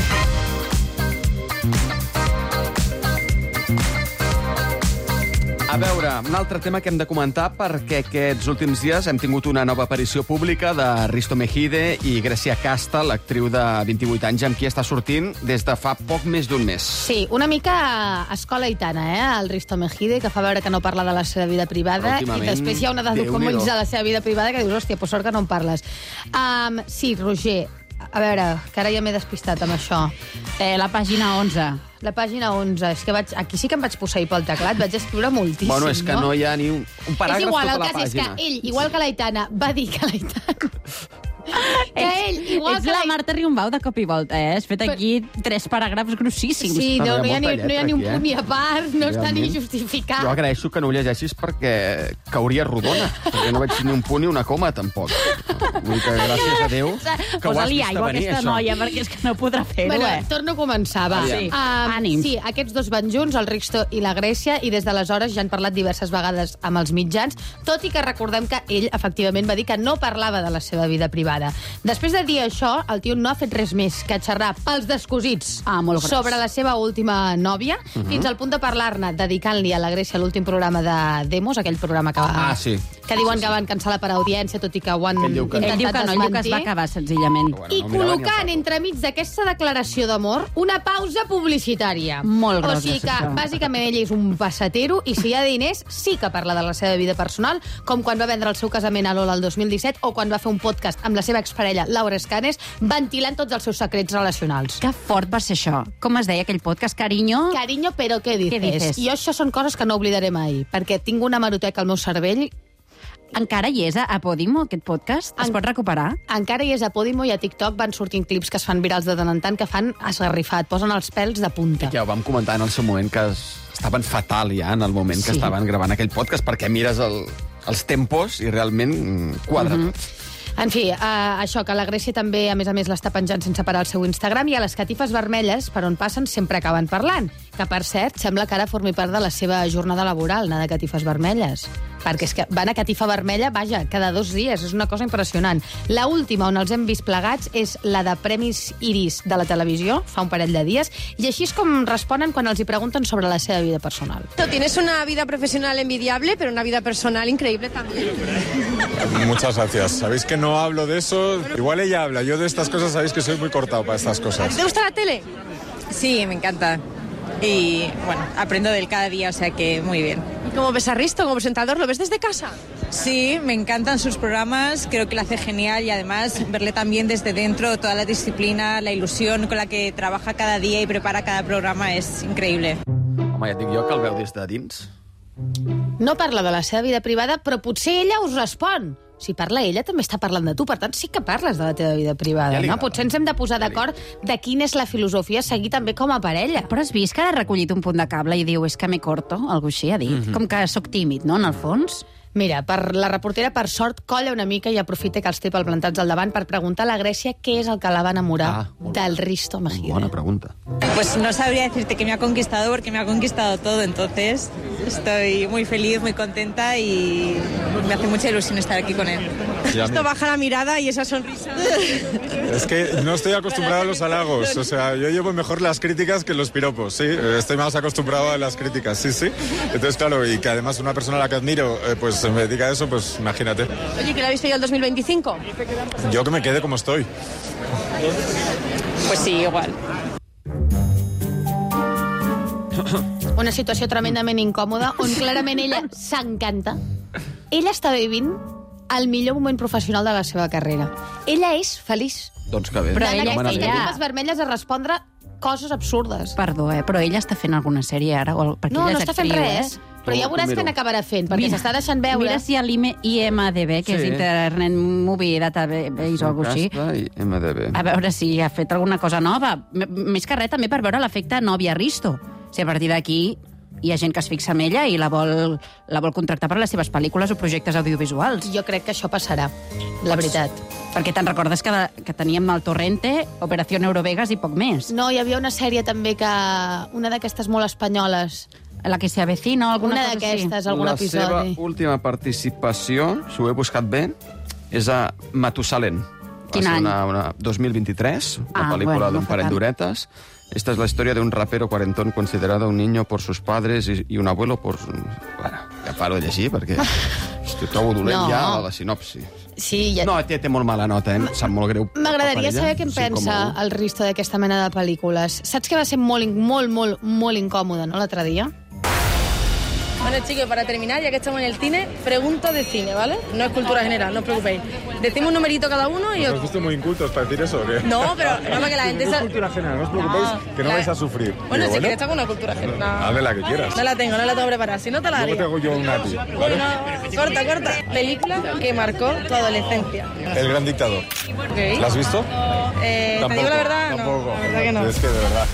A veure, un altre tema que hem de comentar, perquè aquests últims dies hem tingut una nova aparició pública de Risto Mejide i Grècia Casta, l'actriu de 28 anys, amb qui està sortint des de fa poc més d'un mes. sí, una mica escola itana, el Risto Mejide, que fa veure que no parla de la seva vida privada, Però i últimament, després hi ha una de Déu-n'hi-do. documents de la seva vida privada que dius, hòstia, pues sort que no en parles. Sí, Roger, a veure, que ara ja m'he despistat amb això. La pàgina 11. La pàgina 11, és que aquí sí que em vaig posar-hi pel teclat, vaig escriure moltíssim, Bueno, és que no hi ha ni un paràgraf és igual, tota el la cas és pàgina. que ell, igual que l'Aitana, va dir que l'Aitana Que ell, igual Ets que la Marta Riumbau de cop i volta, Has fet aquí 3 paràgrafs grossíssims. Sí, no hi ha ni un aquí, punt ni a part, no està ni justificat. Jo agraeixo que no ho llegeixis perquè cauria rodona, perquè no veig ni un punt ni una coma, tampoc. Vull que gràcies a Déu que ho has Posa-li vist aigua a venir, aquesta això. noia, perquè és que no podrà fer-ho, Bueno, torno a començar, va. Sí. Ànims. Sí, aquests dos van junts, el Risto i la Grècia, i des d'aleshores ja han parlat diverses vegades amb els mitjans, tot i que recordem que ell, efectivament, va dir que no parlava de la seva vida privada. Després de dir això, el tio no ha fet res més que xerrar pels descosits molt gros. sobre la seva última nòvia, fins al punt de parlar-ne, dedicant-li a la Grècia l'últim programa de Demos, aquell programa que, sí. que diuen que van cancel·lar per audiència, tot i que ho han Ell diu que no. Ell diu que no, ell diu que es va acabar senzillament. Bueno, I no mirava ni el col·locant papa. entremig d'aquesta declaració d'amor una pausa publicitària. Molt O grossa, sigui que, això. bàsicament, ell és un passatero i si hi ha diners, sí que parla de la seva vida personal, com quan va vendre el seu casament a Lola el 2017 o quan va fer un podcast amb la seva exparella, Laura Escanes, ventilant tots els seus secrets relacionals. Que fort va ser això. Com es deia aquell podcast? Carinyo? Carinyo, però què dices? dices? I això són coses que no oblidaré mai, perquè tinc una hemeroteca al meu cervell. Encara hi és a Podimo, aquest podcast? Es pot recuperar? Encara hi és a Podimo i a TikTok van sortint clips que es fan virals de tant en tant que fan esgarrifat, posen els pèls de punta. Ja ho vam comentar en el seu moment, que estaven fatal ja en el moment que Sí. estaven gravant aquell podcast, perquè mires els tempos i realment quadra tot. En fi, això, que la Grècia també, a més, l'està penjant sense parar al seu Instagram, i a les catifes vermelles, per on passen, sempre acaben parlant. Que, per cert, sembla que ara formi part de la seva jornada laboral, anar de catifes vermelles. Perquè és que van a catifa vermella, vaja, cada 2 dies. És una cosa impressionant. La última on els hem vist plegats és la de Premis Iris de la televisió, fa un parell de dies, i així és com responen quan els hi pregunten sobre la seva vida personal. Tienes una vida profesional envidiable, pero una vida personal increíble también. Muchas gracias. Sabéis que no hablo de eso. Igual ella habla. Yo de estas cosas sabéis que soy muy cortado para estas cosas. ¿Te gusta la tele? Sí, me encanta. Y bueno, aprendo de él cada día, o sea que muy bien. ¿Y cómo ves a Risto como presentador? ¿Lo ves desde casa? Sí, me encantan sus programas, creo que lo hace genial y además verle también desde dentro toda la disciplina, la ilusión con la que trabaja cada día y prepara cada programa es increíble. Home, ja et dic jo que el veu des de dins. No parla de la seva vida privada, però potser ella us respon. Si parla ella, també està parlant de tu. Per tant, sí que parles de la teva vida privada, Ja li no? agrada. Potser ens hem de posar d'acord de quina és la filosofia a seguir també com a parella. Però has vist que ha recollit un punt de cable i diu és que me corto, algú així ha dit. Com que sóc tímid, no, en el fons? Mira, la reportera, per sort, colla una mica i aprofita que els té pel plantats al davant per preguntar a la Grècia què és el que la va enamorar molt bé. del Risto Mejide. Bona pregunta. Pues no sabría decirte que me ha conquistado porque me ha conquistado todo, entonces estoy muy feliz, muy contenta y me hace mucha ilusión estar aquí con él. Risto baja la mirada y esa sonrisa. Es que no estoy acostumbrado a los halagos. O sea, yo llevo mejor las críticas que los piropos, ¿sí? Estoy más acostumbrado a las críticas, sí, sí. Entonces, claro, y que además una persona a la que admiro, pues me dedica a eso, pues imagínate. Oye, ¿que le habéis pedido el 2025? Yo que me quede como estoy. Pues sí, igual. Una situació tremendament incòmoda, on clarament ella s'encanta. Ella està vivint el millor moment professional de la seva carrera. Ella és feliç. Doncs que bé. Però Anant ella- a aquestes ella- catifes vermelles a respondre coses absurdes. Perdó, però ella està fent alguna sèrie ara? Perquè No, ella no és està fent actriu, res. Però ja veuràs Miro. què n'acabarà fent, perquè s'està deixant veure. Mira si a l'IMDB, que és Sí. Internet Movie Database o alguna cosa així, Casta i MDB. a veure si ha fet alguna cosa nova. Més que res, també per veure l'efecte nòvia Risto. Si a partir d'aquí hi ha gent que es fixa en ella i la vol contractar per a les seves pel·lícules o projectes audiovisuals. Jo crec que això passarà, la veritat. Perquè te'n recordes que teníem el Torrente, Operació Eurovegas i poc més. No, hi havia una sèrie també que... Una d'aquestes molt espanyoles. La que se avecina o alguna Una cosa així. d'aquestes, algun La episodi. seva última participació, si ho he buscat bé, és a Matusalén. Quin Va ser any? 2023, una Ah, pel·lícula bueno, no d'un fa parell tant. d'horetes. Esta es la historia de un rapero cuarentón considerado un niño por sus padres y un abuelo por... Bueno, ja paro de llegir perquè estic trobo dolent No. ja la sinopsi. Sí, ja... No, té molt mala nota, em sap molt greu. M'agradaria per ella, saber què en sí, com pensa algú. el Risto d'aquesta mena de pel·lícules. Saps que va ser molt incòmode, no, l'altre dia? Vale, chicos, para terminar, ya que estamos en el cine, preguntas de cine, ¿vale? No es cultura general, no os preocupéis. Decimos un numerito cada uno y... ¿Os visto muy incultos para decir eso o qué? No, pero no para que la gente... No es cultura general, no os preocupéis, que no vais a sufrir. Bueno, si quieres, tengo una cultura general. Hazme la que quieras. No la tengo preparada, si no te la haría. Luego te hago yo una a ti, ¿vale? Bueno, corta. Película que marcó tu adolescencia. El Gran Dictador. Okay. ¿La has visto? ¿Te digo la verdad? Tampoco. No, la verdad que no. Es que de verdad.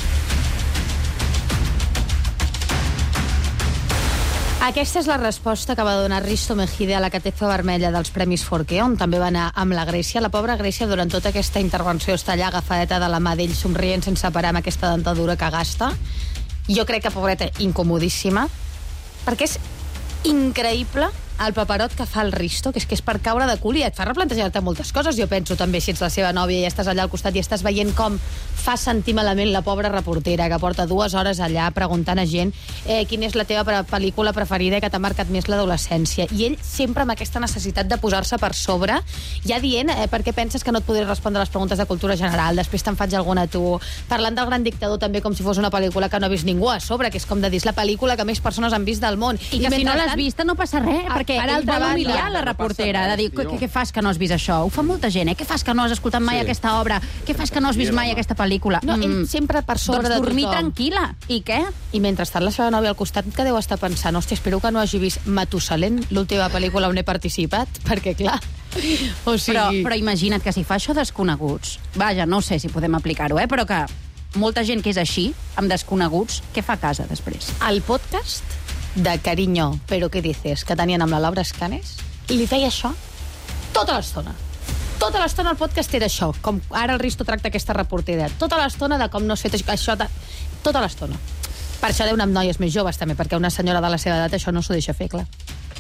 Aquesta és la resposta que va donar Risto Mejide a la Catifa Vermella dels Premis Forqué, on també va anar amb la Grècia. La pobra Grècia, durant tota aquesta intervenció, està allà agafadeta de la mà d'ell, somrient sense parar amb aquesta dentadura que gasta. Jo crec que, pobreta, incomodíssima, perquè és increïble el paperot que fa el Risto, que és per caure de cul i et fa replantejar-te moltes coses. Jo penso també, si ets la seva nòvia i estàs allà al costat i estàs veient com fa sentir malament la pobra reportera que porta 2 hores allà preguntant a gent quina és la teva pel·lícula preferida i que t'ha marcat més l'adolescència. I ell sempre amb aquesta necessitat de posar-se per sobre, ja dient per què penses que no et podré respondre les preguntes de cultura general, després te'n faig alguna a tu, parlant del Gran Dictador també com si fos una pel·lícula que no ha vist ningú a sobre, que és com de dir, és la pel·lícula que més persones han vist del món. I que si no l'has vista no passa res, perquè ell va humiliar la reportera, de dir, què fas que no has vist això? Ho fa molta gent, Què fas que no has escoltat mai aquesta obra? Què fas que no has vist mai aquesta pel·lícula? No, ell sempre per sobre de tothom. Dormir tranquil·la. I què? I mentrestant la seva nòvia al costat, que deu estar pensant, hòstia, espero que no hagi vist Matusalén, l'última pel·lícula on he participat, perquè clar... O sigui... Però imagina't que si fa això desconeguts, vaja, no sé si podem aplicar-ho, però que molta gent que és així, amb desconeguts, què fa a casa després? El podcast de Cariño, però què dices, que tenien amb la Laura Escanes, li feia això tota l'estona. Tota l'estona el podcast era això, com ara el Risto tracta aquesta reportera. Tota l'estona de com no sé això... Tota l'estona. Per això deu anar amb noies més joves, també, perquè una senyora de la seva edat això no s'ho deixa fer, clar.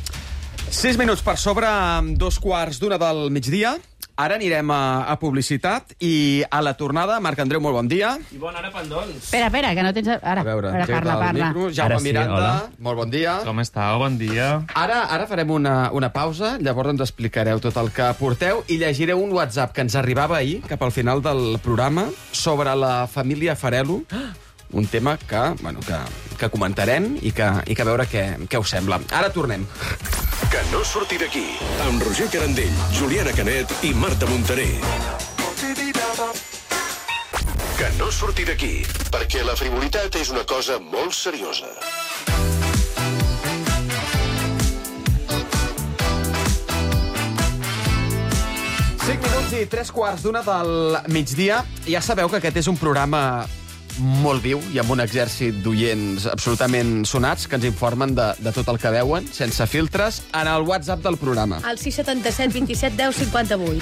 6 minuts per sobre, 2:15 del migdia. Ara anirem a publicitat i a la tornada, Marc Andreu, molt bon dia. I bona hora, Pandons. Espera, que no tens... Ara, a veure, parla. Micro. Jaume Miranda, molt bon dia. Com estàu? Bon dia. Ara farem una pausa, llavors ens explicareu tot el que porteu i llegireu un WhatsApp que ens arribava ahir, cap al final del programa, sobre la família Farelo, un tema que comentarem i que veure què us sembla. Ara tornem. Que no surti d'aquí, amb Roger Carandell, Juliana Canet i Marta Montaner. Que no surti d'aquí, perquè la frivolitat és una cosa molt seriosa. Minuts i 3:15 del migdia. Ja sabeu que aquest és un programa molt viu i amb un exèrcit d'oients absolutament sonats que ens informen de tot el que veuen, sense filtres, en el WhatsApp del programa. Al 677 27 10 58.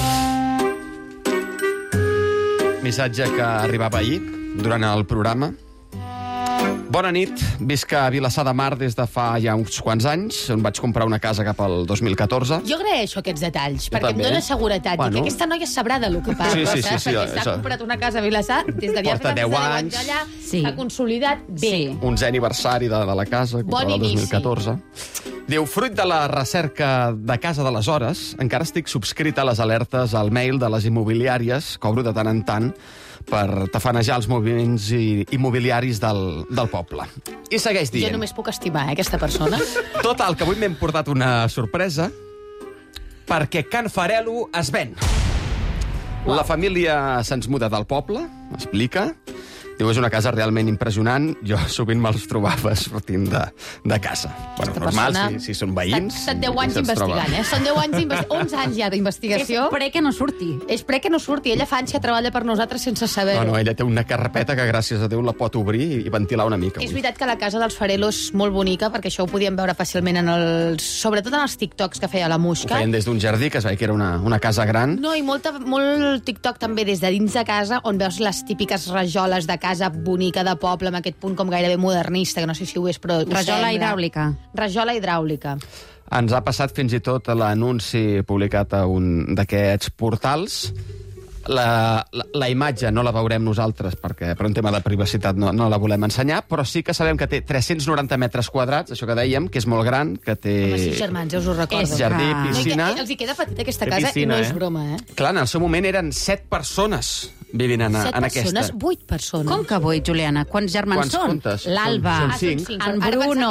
Missatge que arribava ahir, durant el programa. Bona nit, visc a Vilassar de Mar des de fa ja uns quants anys, on vaig comprar una casa cap al 2014. Jo agraeixo aquests detalls, perquè també. Em dona seguretat. I que aquesta noia sabrà de lo que parla. Sí, perquè s'ha comprat una casa a Vilassar des de porta 10 anys allà, s'ha consolidat bé. 11è aniversari de la casa, comprada el 2014. Diu, fruit de la recerca de casa d'aleshores, encara estic subscrit a les alertes al mail de les immobiliàries, cobro de tant en tant, per tafanejar els moviments immobiliaris del poble. I segueix dient... Jo només puc estimar, aquesta persona. Total, que avui m'hem portat una sorpresa, perquè Can Farelo es ven. Wow. La família se'ns muda del poble, explica. Diu, és una casa realment impressionant. Jo sovint me'ls trobava sortint de casa. Bueno, normal, si són veïns... Estat 10 anys investigant, Són 10 anys 11 anys ja d'investigació. És pre que no surti. És pre que no surti. Ella fa anys que treballa per nosaltres sense saber-ho. No, ella té una carpeta que, gràcies a Déu, la pot obrir i ventilar una mica. És veritat que la casa dels Farelo és molt bonica, perquè això ho podíem veure fàcilment sobretot en els TikToks que feia la Musca. Ho feien des d'un jardí, que es veia que era una casa gran. No, i molt TikTok també des de dins de casa, on veus les típiques rajoles de casa bonica de poble, amb aquest punt com gairebé modernista, que no sé si ho és, però... Rajola hidràulica. Rajola hidràulica. Ens ha passat fins i tot l'anunci publicat a un d'aquests portals. La imatge no la veurem nosaltres perquè per un tema de privacitat no la volem ensenyar, però sí que sabem que té 390 metres quadrats, això que dèiem, que és molt gran, que té... Home, 6 germans, ja us ho recordo. Jardí, piscina... Els hi queda petita aquesta casa i no és broma, Clar, en el seu moment eren 7 persones vivint en 7 aquesta. persones? 8 persones. Com que 8, Juliana? Quants germans Quants són? comptes? L'Alba, Són 5. en Bruno,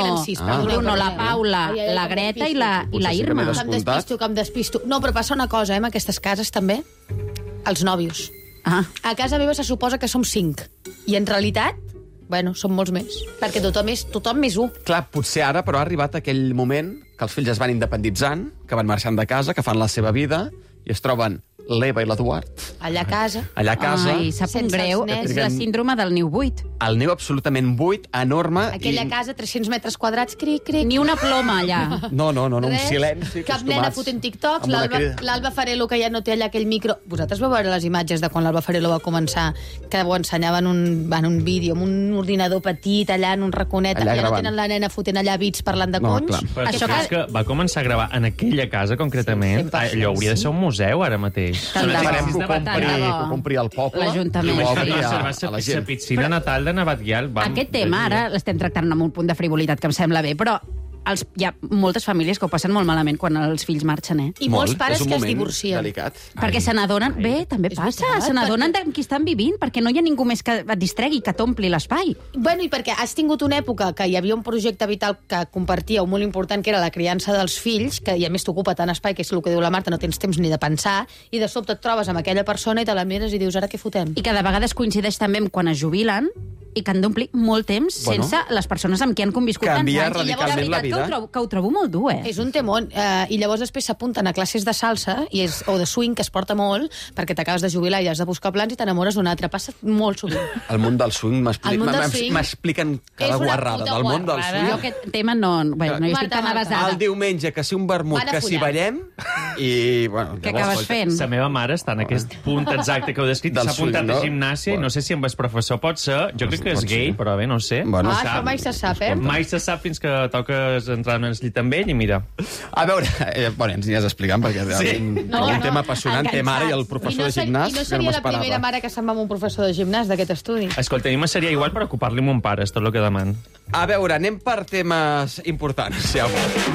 la Paula, Ai, la Greta i la Potser sí que Irma. m'he Que em despisto. No, però passa una cosa, en aquestes cases també, els nòvios. Ah. A casa meva se suposa que som 5. I en realitat, bueno, són molts més. Perquè tothom és 1. Clar, potser ara, però ha arribat aquell moment que els fills es van independitzant, que van marxant de casa, que fan la seva vida, i es troben l'Eva i l'Eduard Allà a casa. allà a casa. Ai, sap un Sense greu. els nens. És la síndrome del niu buit. El niu absolutament buit, enorme. Aquella casa, 300 metres quadrats, cric, cric. Ni una ploma allà. No, un Res. silenci. Cap nena fotent TikToks, amb una crida. l'Alba Farelo, que ja no té allà aquell micro. Vosaltres vau veure les imatges de quan l'Alba Farelo va començar, que ho ensenyaven en un vídeo, amb un ordinador petit, allà en un raconet, Allà ja no gravant. tenen la nena fotent allà bits parlant de No, conys. clar. Però això que va començar a gravar en aquella casa, concretament. Allò hauria de ser un museu, ara mateix. Tant de bo. Esperem que ho Tant de bo. compri el poble. L'Ajuntament. i ho obri Imagina't a la la gent. piscina natal de Navatguial. Aquest tema ara l'estem tractant amb un punt de frivolitat que em sembla bé, però hi ha moltes famílies que ho passen molt malament quan els fills marxen, I molts Molt, pares és un que es moment divorcien. delicat. Perquè se n'adonen... Bé, també És passa. veritat, Se n'adonen de qui estan vivint, perquè no hi ha ningú més que et distregui, que t'ompli l'espai. Bueno, i perquè has tingut una època que hi havia un projecte vital que compartíeu molt important, que era la criança dels fills, que i a més t'ocupa tant espai, que és el que diu la Marta, no tens temps ni de pensar, i de sobte et trobes amb aquella persona i te la mires i dius, ara què fotem? I que de vegades coincideix també amb quan es jubilen i que han d'omplir molt temps Bueno, sense les persones amb qui han conviscut tants canvia anys. radicalment I llavors, la veritat vida. que ho trobo molt dur, És un temón. I llavors després s'apunten a classes de salsa o de swing, que es porta molt, perquè t'acabes de jubilar i has de buscar plans i t'enamores d'un altre. Passa molt sovint. El món del swing El món del swing m'expliquen cada és una guarrada puta del món del guarrada. swing. Jo aquest tema no... Bueno, jo estic tan avasada. El diumenge, que si un vermut, Van a que si follar. ballem, i... Bueno, Què acabes fent? La meva mare està en aquest punt exacte que heu descrit. Del S'ha apuntat swing, a no? gimnàsia i no sé si amb el professor pot ser... Jo crec que és Pot ser. gay, però bé, no ho sé. Bueno, Això mai se sap, Mai se sap fins que toques entrar en el llit amb ell i mira. A veure, bueno, ens aniràs explicant, perquè realment un tema apassionant té mare i el professor de gimnàs, I no que no seria la m'esperava. primera mare que se'n va amb un professor de gimnàs d'aquest estudi. Escolta, a mi me seria igual per ocupar-li mon pare, és tot el que deman. A veure, anem per temes importants, ja.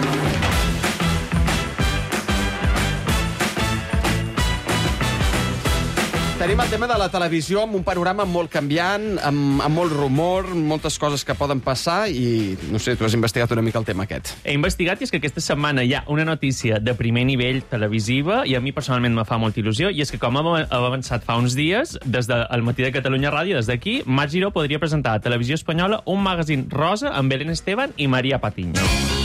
Tenim el tema de la televisió amb un panorama molt canviant, amb molt rumor, moltes coses que poden passar i, no sé, tu has investigat una mica el tema aquest. He investigat i és que aquesta setmana hi ha una notícia de primer nivell televisiva i a mi personalment me fa molta il·lusió i és que com hem avançat fa uns dies, des del Matí de Catalunya Ràdio, des d'aquí, Marc Giró podria presentar a Televisió Espanyola un magazín rosa amb Belén Esteban i Maria Patiño.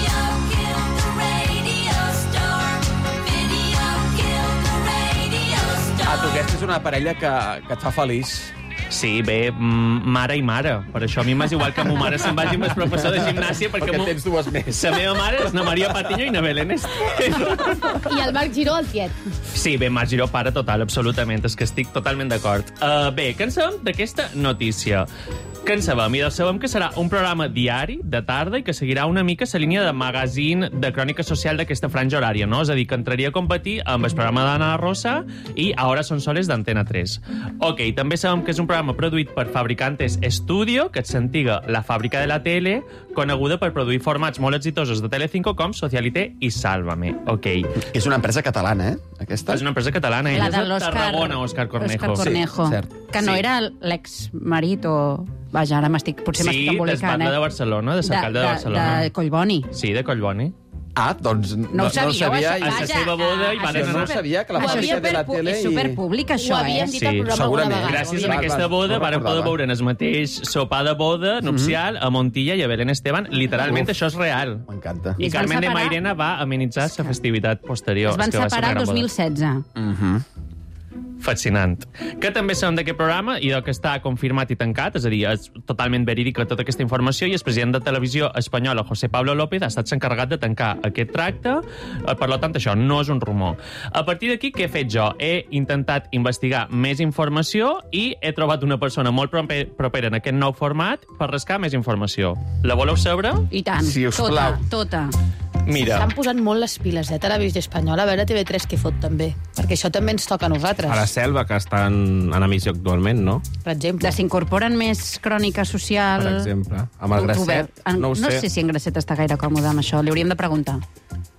Tu, aquesta és una parella que et fa feliç. Sí, bé, mare i mare. Per això a mi m'és igual que ma mare se'n vagi amb el professor de gimnàsia perquè tens dues més. La meva mare és na Maria Patiño i na Belén Esteban. I el Marc Giró, el tiet. Sí, bé, Marc Giró, pare total, absolutament. És que estic totalment d'acord. Bé, què en sabem d'aquesta notícia? Què en sabem? I sabem que serà un programa diari, de tarda, i que seguirà una mica la línia de magazine de crònica social d'aquesta franja horària, no? És a dir, que entraria a competir amb el programa d'Anna Rosa i A Hores Son Soles d'Antena 3. Ok, també sabem que és un programa produït per Fabricantes Estudio, que és l'antiga La Fàbrica de la Tele, coneguda per produir formats molt exitosos de Telecinco com Socialité i Sálvame. Ok. És una empresa catalana, Aquesta? És una empresa catalana. La Ella de és de Tarragona, Òscar Cornejo. Òscar Cornejo. Sí, cert. Que no era l'exmarit o... Vaja, ara potser m'estic embolicant, d'Esbatla de Barcelona, de l'alcalde de Barcelona. De Collboni. Sí, de Collboni. Ah, doncs No ho sabíeu, sabia. això. A la seva boda hi van Jo no anar... ho sabia, que la Això és Fàbrica de la Tele... és superpúblic, això, Ho havíem dit al Sí, programa segurament. alguna vegada. Gràcies a Val, aquesta val, boda no varen poder recordava. veure en el mateix sopar de boda nupcial a Montilla i a Belén Esteban. Literalment, Uf. això és real. M'encanta. I Es van Carmen de separar- Mairena va amenitzar la festivitat posterior. Es van És que va ser separar una el gran boda. 2016. Fascinant. Que també sabem d'aquest programa i del que està confirmat i tancat, és a dir, és totalment verídica tota aquesta informació, i el president de Televisió Espanyola, José Pablo López, ha estat encarregat de tancar aquest tracte. Per tant, això no és un rumor. A partir d'aquí, què he fet jo? He intentat investigar més informació i he trobat una persona molt propera en aquest nou format per rascar més informació. La voleu saber? I tant. Si us plau. Tota. Mira, S'han posat molt les piles, Televisió Espanyola. A veure TV3 què fot, també. Perquè això també ens toca a nosaltres. A la Selva, que està en emissió actualment, no? Per exemple. S'incorporen més crònica social... Per exemple. Amb el Tu, Gracet, Robert, no ho sé. No sé si en Gracet està gaire còmode amb això. Li hauríem de preguntar.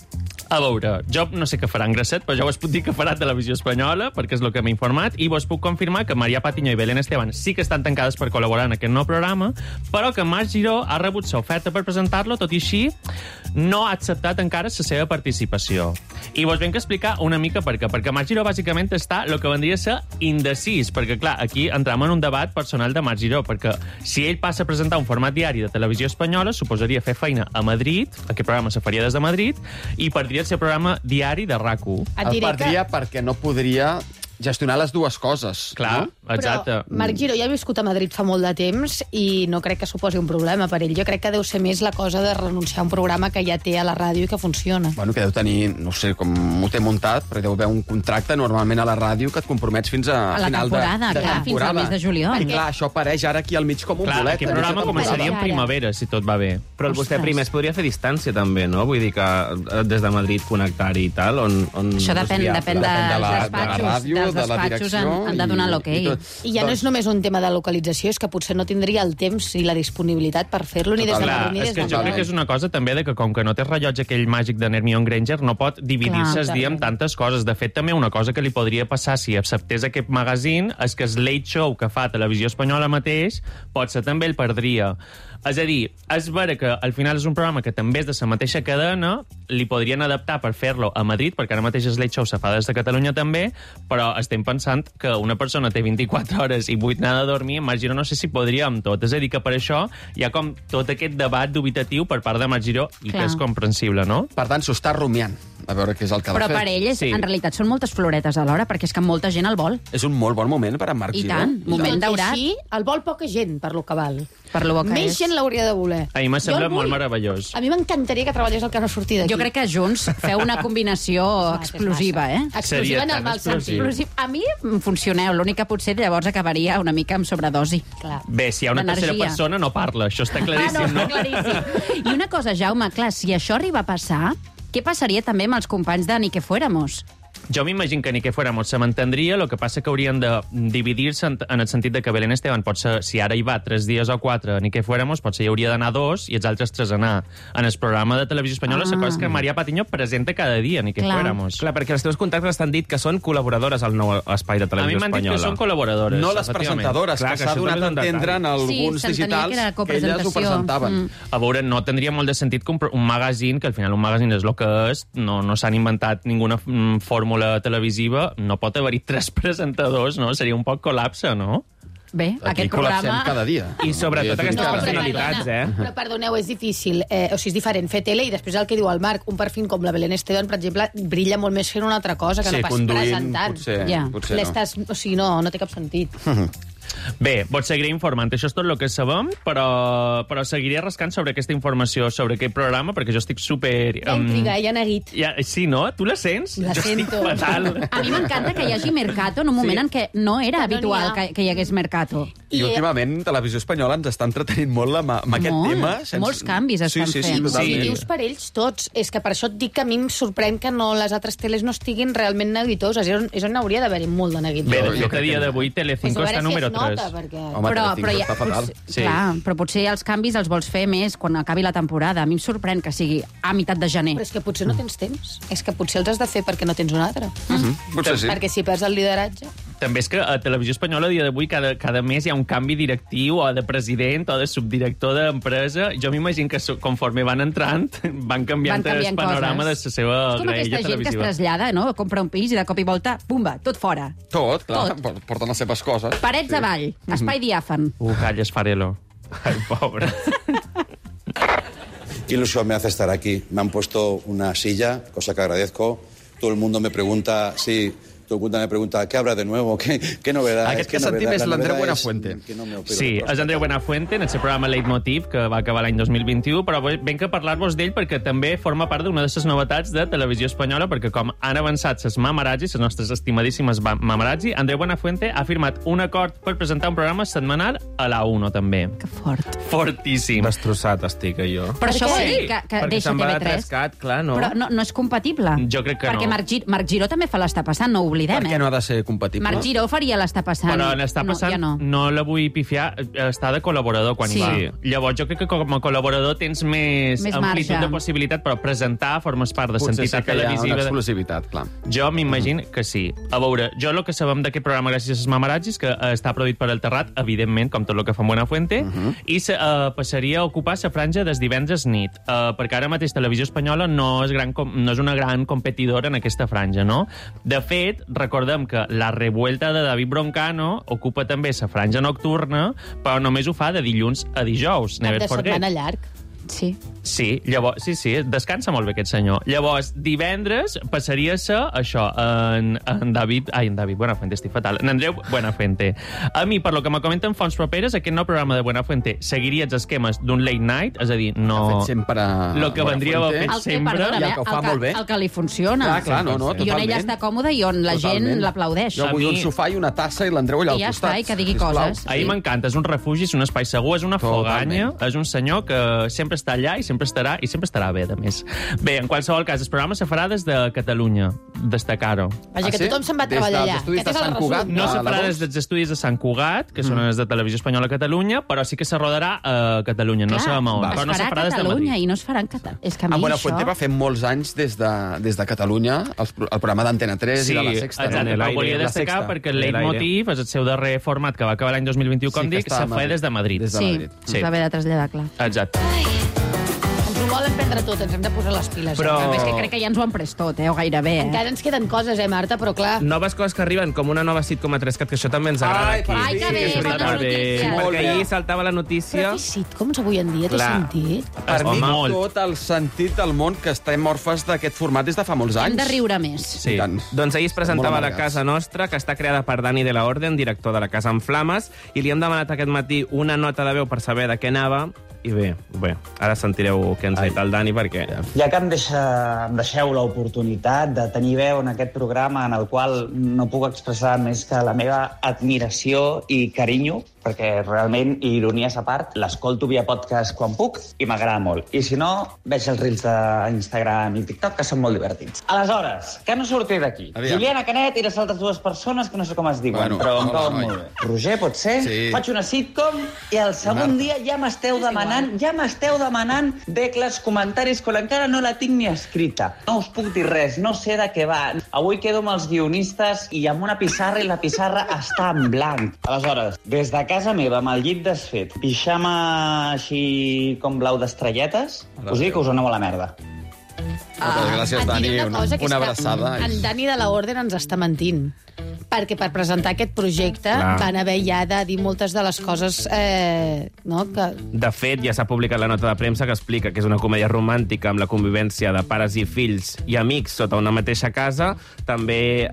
A veure, jo no sé què farà en Grasset, però jo vos puc dir que farà Televisió Espanyola, perquè és el que m'he informat, i vos puc confirmar que Maria Patiño i Belén Esteban sí que estan tancades per col·laborar en aquest nou programa, però que Marc Giró ha rebut l'oferta per presentar-lo, tot i així no ha acceptat encara la seva participació. I vos venc a explicar una mica per què. Perquè Marc Giró bàsicament està el que vendria a ser indecís, perquè clar, aquí entrem en un debat personal de Marc Giró, perquè si ell passa a presentar un format diari de Televisió Espanyola, suposaria fer feina a Madrid, aquest programa se faria des de Madrid, i perdria el seu programa diari de RAC1. El perdria perquè no podria gestionar les dues coses. Clar, no? Exacte. Però Marc Giró ja ha viscut a Madrid fa molt de temps i no crec que suposi un problema per ell. Jo crec que deu ser més la cosa de renunciar a un programa que ja té a la ràdio i que funciona. Bueno, que deu tenir, no sé com ho té muntat, però deu haver un contracte normalment a la ràdio que et compromets fins a la final temporada, de clar, temporada. Fins al mes de juliol. I clar, això apareix ara aquí al mig com un bolet. Aquest programa començaria en primavera, si tot va bé. Però vostè primer es podria fer distància, també, no? Vull dir que des de Madrid connectar-hi i tal, Això depèn dels ràdio, de la direcció. Han de donar l'okei. I ja no és només un tema de localització, és que potser no tindria el temps i la disponibilitat per fer-lo ni des de Madrid ni des de Jo crec que és una cosa també de que com que no té rellotge aquell màgic de Hermione Granger, no pot dividir-se el dia amb tantes coses. De fet, també una cosa que li podria passar si acceptés aquest magazine és que el Late Show que fa Televisió Espanyola mateix potser també el perdria. És a dir, és vera que al final és un programa que també és de la mateixa cadena, li podrien adaptar per fer-lo a Madrid, perquè ara mateix el Late Show se fa des de Catalunya també, però estem pensant que una persona té 24 hores i 8 anar a dormir, en Marc Giró no sé si podria amb tot. És a dir, que per això hi ha com tot aquest debat dubitatiu per part de Marc Giró i que és comprensible, no? Per tant, s'ho està rumiant, a veure què és el que ha de fer. Però per ell, en realitat, són moltes floretes alhora, perquè és que molta gent el vol. És un molt bon moment per a Marc Giró. I tant, moment daurat. I així, el vol poca gent, per lo que val. Per lo que Més gent l'hauria de voler. A mi m'ha semblat molt meravellós. A mi m'encantaria que treballés el que no sortir d'aquí. Jo crec que junts feu una combinació explosiva, eh? Explosiva en el mal sentit. A mi funcioneu, l'únic que potser llavors acabaria una mica amb sobredosi. Clar. Bé, si hi ha una tercera persona no parla, això està claríssim, no? Claríssim. I una cosa, Jaume, clar, si això arriba a passar, què passaria també amb els companys de Ni que fuéramos? Jo m'imagino que Ni que fuéramos se mantendria, el que passa que haurien de dividir-se en el sentit de que Belén Esteban pot ser, si ara hi va 3 dies o 4 Ni que fuéramos, potser hi hauria d'anar 2 i els altres 3 anar. En el programa de Televisió Espanyola la cosa és que Maria Patiño presenta cada dia Ni que fuéramos. Clar, perquè els teus contactes t'han dit que són col·laboradores al nou espai de Televisió Espanyola. A mi m'han dit que són col·laboradores. No les presentadores, que s'ha donat a entendre en alguns digitals que elles ho presentaven. A veure, no tindria molt de sentit que un magazine, que al final un magazine és el que és, no s'han inventat ninguna fórmula televisiva, no pot haver-hi 3 presentadors, no? Seria un poc col·lapse, no? Bé, aquí aquest programa... cada dia. I sobretot aquestes personalitats, Però perdoneu, és difícil. O sigui, és diferent fer tele i després el que diu el Marc, un perfil com la Belén Esteban, per exemple, brilla molt més fent una altra cosa que no pas presentant. Potser no. O sigui, no té cap sentit. Bé, vos seguiré informant. Això és tot el que sabem, però seguiré rascant sobre aquesta informació, sobre aquest programa, perquè jo estic super... Ja intriga, ja neguit. Sí, no? Tu la sents? La sento. Estic fatal. A mi m'encanta que hi hagi Mercato en un moment en què no era habitual que hi hagués Mercato. I últimament Televisió Espanyola ens està entretenint molt amb aquest tema. Molts canvis estan fent. Positius per ells tots. És que per això et dic que a mi em sorprèn que les altres teles no estiguin realment neguitoses. És on hauria d'haver-hi molt de neguit. Bé, de fet, a dia d'avui Telecinco està número 3. Home, Telecinco està fatal. Clar, però potser els canvis els vols fer més quan acabi la temporada. A mi em sorprèn que sigui a meitat de gener. Però és que potser no tens temps. És que potser els has de fer perquè no tens un altre. Potser sí. Perquè si perds el lideratge... També és que a Televisió Espanyola a dia d'avui cada mes hi ha un canvi directiu o de president o de subdirector d'empresa. Jo m'imagino que conforme van entrant van canviant el panorama de la seva graella televisiva. És com aquesta gent que es trasllada, no? Compra un pis i de cop i volta, pumba, tot fora. Tot, clar, porten les seves coses. Parets avall, espai diàfan. Calles Farelo. Ai, pobre. Qué ilusión me hace estar aquí. Me han puesto una silla, cosa que agradezco. Todo el mundo me pregunta si... Todo el mundo me pregunta, ¿qué habrá de nuevo? ¿Qué novedad? Aquest que sentim és l'Andreu Buenafuente. Sí, és Andreu Buenafuente, en el seu programa Leitmotiv, que va acabar l'any 2021, però venc a parlar-vos d'ell perquè també forma part d'una de les novetats de Televisió Espanyola, perquè com han avançat les mamarazzi, les nostres estimadíssimes mamarazzi, Andreu Buenafuente ha firmat un acord per presentar un programa setmanal a la 1 també. Que fort. Fortíssim. Destrossat estic, jo. Però això vol dir que deixa TV3. Trescat, clar, no? Però no és compatible. Jo crec que perquè no. Marc Giró també fa l'estar passant, no ho oblidem. oblidem, Per què no ha de ser compatible? Marc Giró faria l'Està passant. Però l'Està passant ja no la vull pifiar, està de col·laborador quan hi va. Llavors jo crec que com a col·laborador tens més amplitud de possibilitat, però presentar formes part de l'entitat televisiva. Potser sí que hi ha una exclusivitat, clar. Jo m'imagino que sí. A veure, jo el que sabem d'aquest programa gràcies als mamarazzis és que està produït per El Terrat, evidentment, com tot el que fa en Buenafuente, i passaria a ocupar la franja des divendres nit, perquè ara mateix Televisió Espanyola no és una gran competidora en aquesta franja, no? De fet, recordem que La Revuelta de David Broncano ocupa també la franja nocturna, però només ho fa de dilluns a dijous. Cap de setmana llarg. Sí. Sí, llavors, sí, descansa molt bé aquest senyor. Llavors, divendres passaria a ser això, en David Buenafuente, estic fatal, en Andreu Buenafuente. A mi, per lo que me comenten fonts properes, aquest nou programa de Buenafuente seguiria els esquemes d'un late night, és a dir, no... Ha fet sempre lo que vendria a haver fet sempre. I el que ho fa molt bé. El que li funciona. Clar, no, totalment. I on ell està còmode i on la gent l'aplaudeix. Jo vull un sofà i una tassa i l'Andreu allà al costat. I ja està, i que digui coses. A mi m'encanta, és un refugi, és un espai segur, és una foganya, és un senyor que sempre està allà i sempre estarà bé, a més. Bé, en qualsevol cas, el programa se farà des de Catalunya, destacar-ho. Vaja, que tothom se'n va treballar allà. Des de Sant Cugat. No se farà des dels estudis de Sant Cugat, que són els de Televisió Espanyola a Catalunya, però sí que se rodarà a Catalunya, no sabem on. Però no se farà des de Madrid. I no es farà en Catalunya. És que a mi això... Buenafuente va fer molts anys des de Catalunya, el programa d'Antena 3 i de la Sexta. Sí, exacte, ho volia destacar perquè el Leitmotiv és el seu darrer format que va acabar l'any 2021, com dic, se fa des de Madrid. Sí, es va haver de traslladar, clar. Exacte. Ens ho volen prendre tot, ens hem de posar les piles. Però... És que crec que ja ens ho han pres tot, o gairebé. Encara ens queden coses, Marta, però clar... Noves coses que arriben, com una nova sitcom a 3cat, que això també ens agrada aquí. Ai, que bé, bona notícia. Perquè ahir saltava la notícia... Però què sitcoms avui en dia, té sentit? Per mi, tot el sentit del món que estem orfes d'aquest format des de fa molts anys. Hem de riure més. Sí. Doncs ahir es presentava La Casa Nostra, que està creada per Dani de la Orden, director de La Casa en Flames, i li hem demanat aquest matí una nota de veu per saber de què anava. I bé, ara sentireu què ens ha dit el Dani, perquè... Ja que em deixeu l'oportunitat de tenir veu en aquest programa en el qual no puc expressar més que la meva admiració i carinyo, perquè realment, i ironies a part, l'escolto via podcast quan puc i m'agrada molt. I si no, veig els reels d'Instagram i TikTok, que són molt divertits. Aleshores, que no surti d'aquí? Juliana Canet i les altres dues persones, que no sé com es diuen, però em cauen molt bé. Roger, pot ser? Sí. Faig una sitcom i el segon dia ja m'esteu demanant decles, comentaris, que encara no la tinc ni escrita. No us puc dir res, no sé de què va. Avui quedo amb els guionistes i amb una pissarra i la pissarra està en blanc. Aleshores, des de casa meva, amb el llit desfet, pixama així com blau d'estrelletes, us dic que us aneu a la merda. Gràcies, Dani. Una abraçada. En Dani de la Orden ens està mentint. Perquè per presentar aquest projecte van haver ja de dir moltes de les coses que... De fet, ja s'ha publicat la nota de premsa que explica que és una comèdia romàntica amb la convivència de pares i fills i amics sota una mateixa casa. També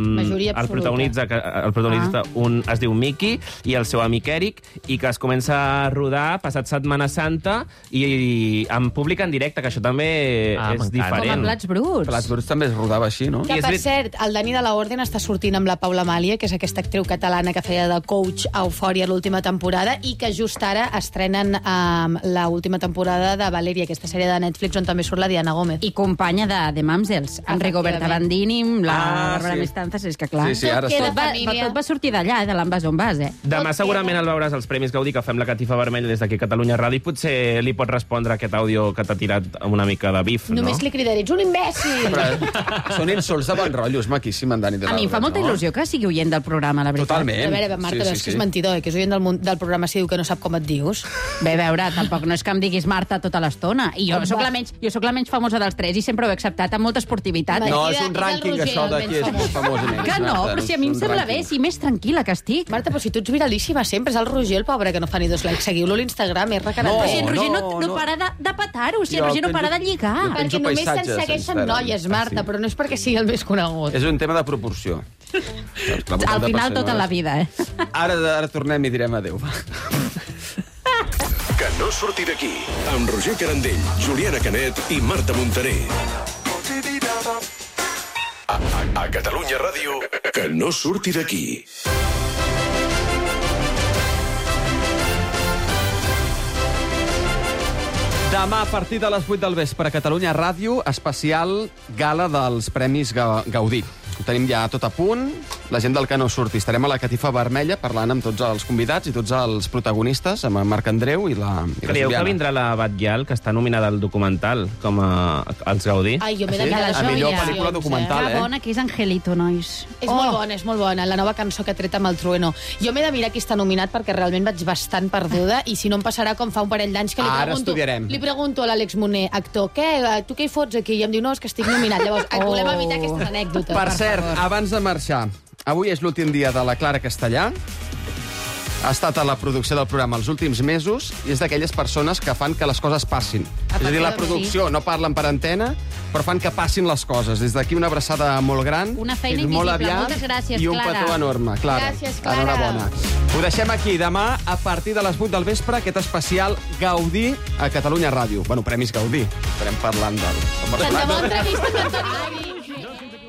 el protagonista un es diu Miki i el seu amic Eric, i que es comença a rodar passat Setmana Santa i en públic en directe, que això també és diferent. Com a Plats Bruts. Plats Bruts també es rodava així, no? Que, per cert, el Dani de la Orden està sortint amb la Paula Amàlia, que és aquesta actriu catalana que feia de coach a Eufòria l'última temporada i que just ara estrenen l'última temporada de Valeria, aquesta sèrie de Netflix on també surt la Diana Gómez. I companya de Mamsels, amb Rigoberta Bandini, la Bàrbara Mestanzas, és que clar. Tot va sortir d'allà, de l'Ambas on vas, Demà segurament el veuràs als Premis Gaudí, que fem la catifa vermella des d'aquí a Catalunya Ràdio, i potser li pot respondre aquest àudio que t'ha tirat amb una mica de bif, no? Només li cridaré, ets un imbècil! Són insults de bon rotllo, és maquíssim, en Dani de la Orden. A mi em fa molta il·lusió que sigui oient del programa, la veritat. Totalment. A veure, Marta, és que és mentidor, que és oient del programa si diu que no sap com et dius. Bé, a veure, tampoc no és que em diguis Marta tota l'estona. I jo soc la menys famosa dels tres i sempre ho he acceptat amb molta esportivitat. No, és un rànquing, això, de qui és més famós i menys. Que no, però si a mi em sembla bé, si més tranquil·la que estic. Marta, però si tu ets viralíssima sempre, és el Roger, el pobre, que no fa ni 2 likes. Seguiu-lo a l'Instagram, és recanat. Però si en Roger no para de petar-ho, si en Roger no para de lligar. Perquè només se'n segueixen noies, Marta, però no és perquè sigui el més conegut. És un tema de proporció. Al final tota la vida, Ara tornem i direm adéu. Que no surti d'aquí, amb Roger Carandell, Juliana Canet i Marta Montaner. A Catalunya Ràdio, que no surti d'aquí. Demà, a partir de les 8 del vespre, a Catalunya Ràdio, especial gala dels Premis Gaudí. Ho tenim ja tot a punt. La gent del Que no surti. Estarem a la Catifa Vermella parlant amb tots els convidats i tots els protagonistes, amb en Marc Andreu i la Creieu que vindrà la Batllal, que està nominada al documental, com als Gaudí? Ai, jo m'he de mirar les A millor nominacions, pel·lícula documental, Que bona que és Angelito, nois. És molt bona, és molt bona. La nova cançó que ha tret amb el Trueno. Jo m'he de mirar qui està nominat perquè realment vaig bastant perduda i si no em passarà com fa un parell d'anys que li pregunto a l'Àlex Moner, actor, tu què hi fots aquí? I em diu, no, és que estic nominat. Llavors, volem evitar aquestes anècdotes. Per cert, abans de marxar, avui és l'últim dia de la Clara Castellà. Ha estat a la producció del programa els últims mesos i és d'aquelles persones que fan que les coses passin. És a dir, la producció no parlen per antena, però fan que passin les coses. Des d'aquí una abraçada molt gran. Una feina invisible. Molt aviat, moltes gràcies, i un Clara. petó enorme. Clara, gràcies, Clara. Enhorabona. Ho deixem aquí. Demà, a partir de les 8 del vespre, aquest especial Gaudí a Catalunya Ràdio. Bueno, Premis Gaudí. Estarem parlant del... Tant de bo entrevista amb l'Antoni Gaudí.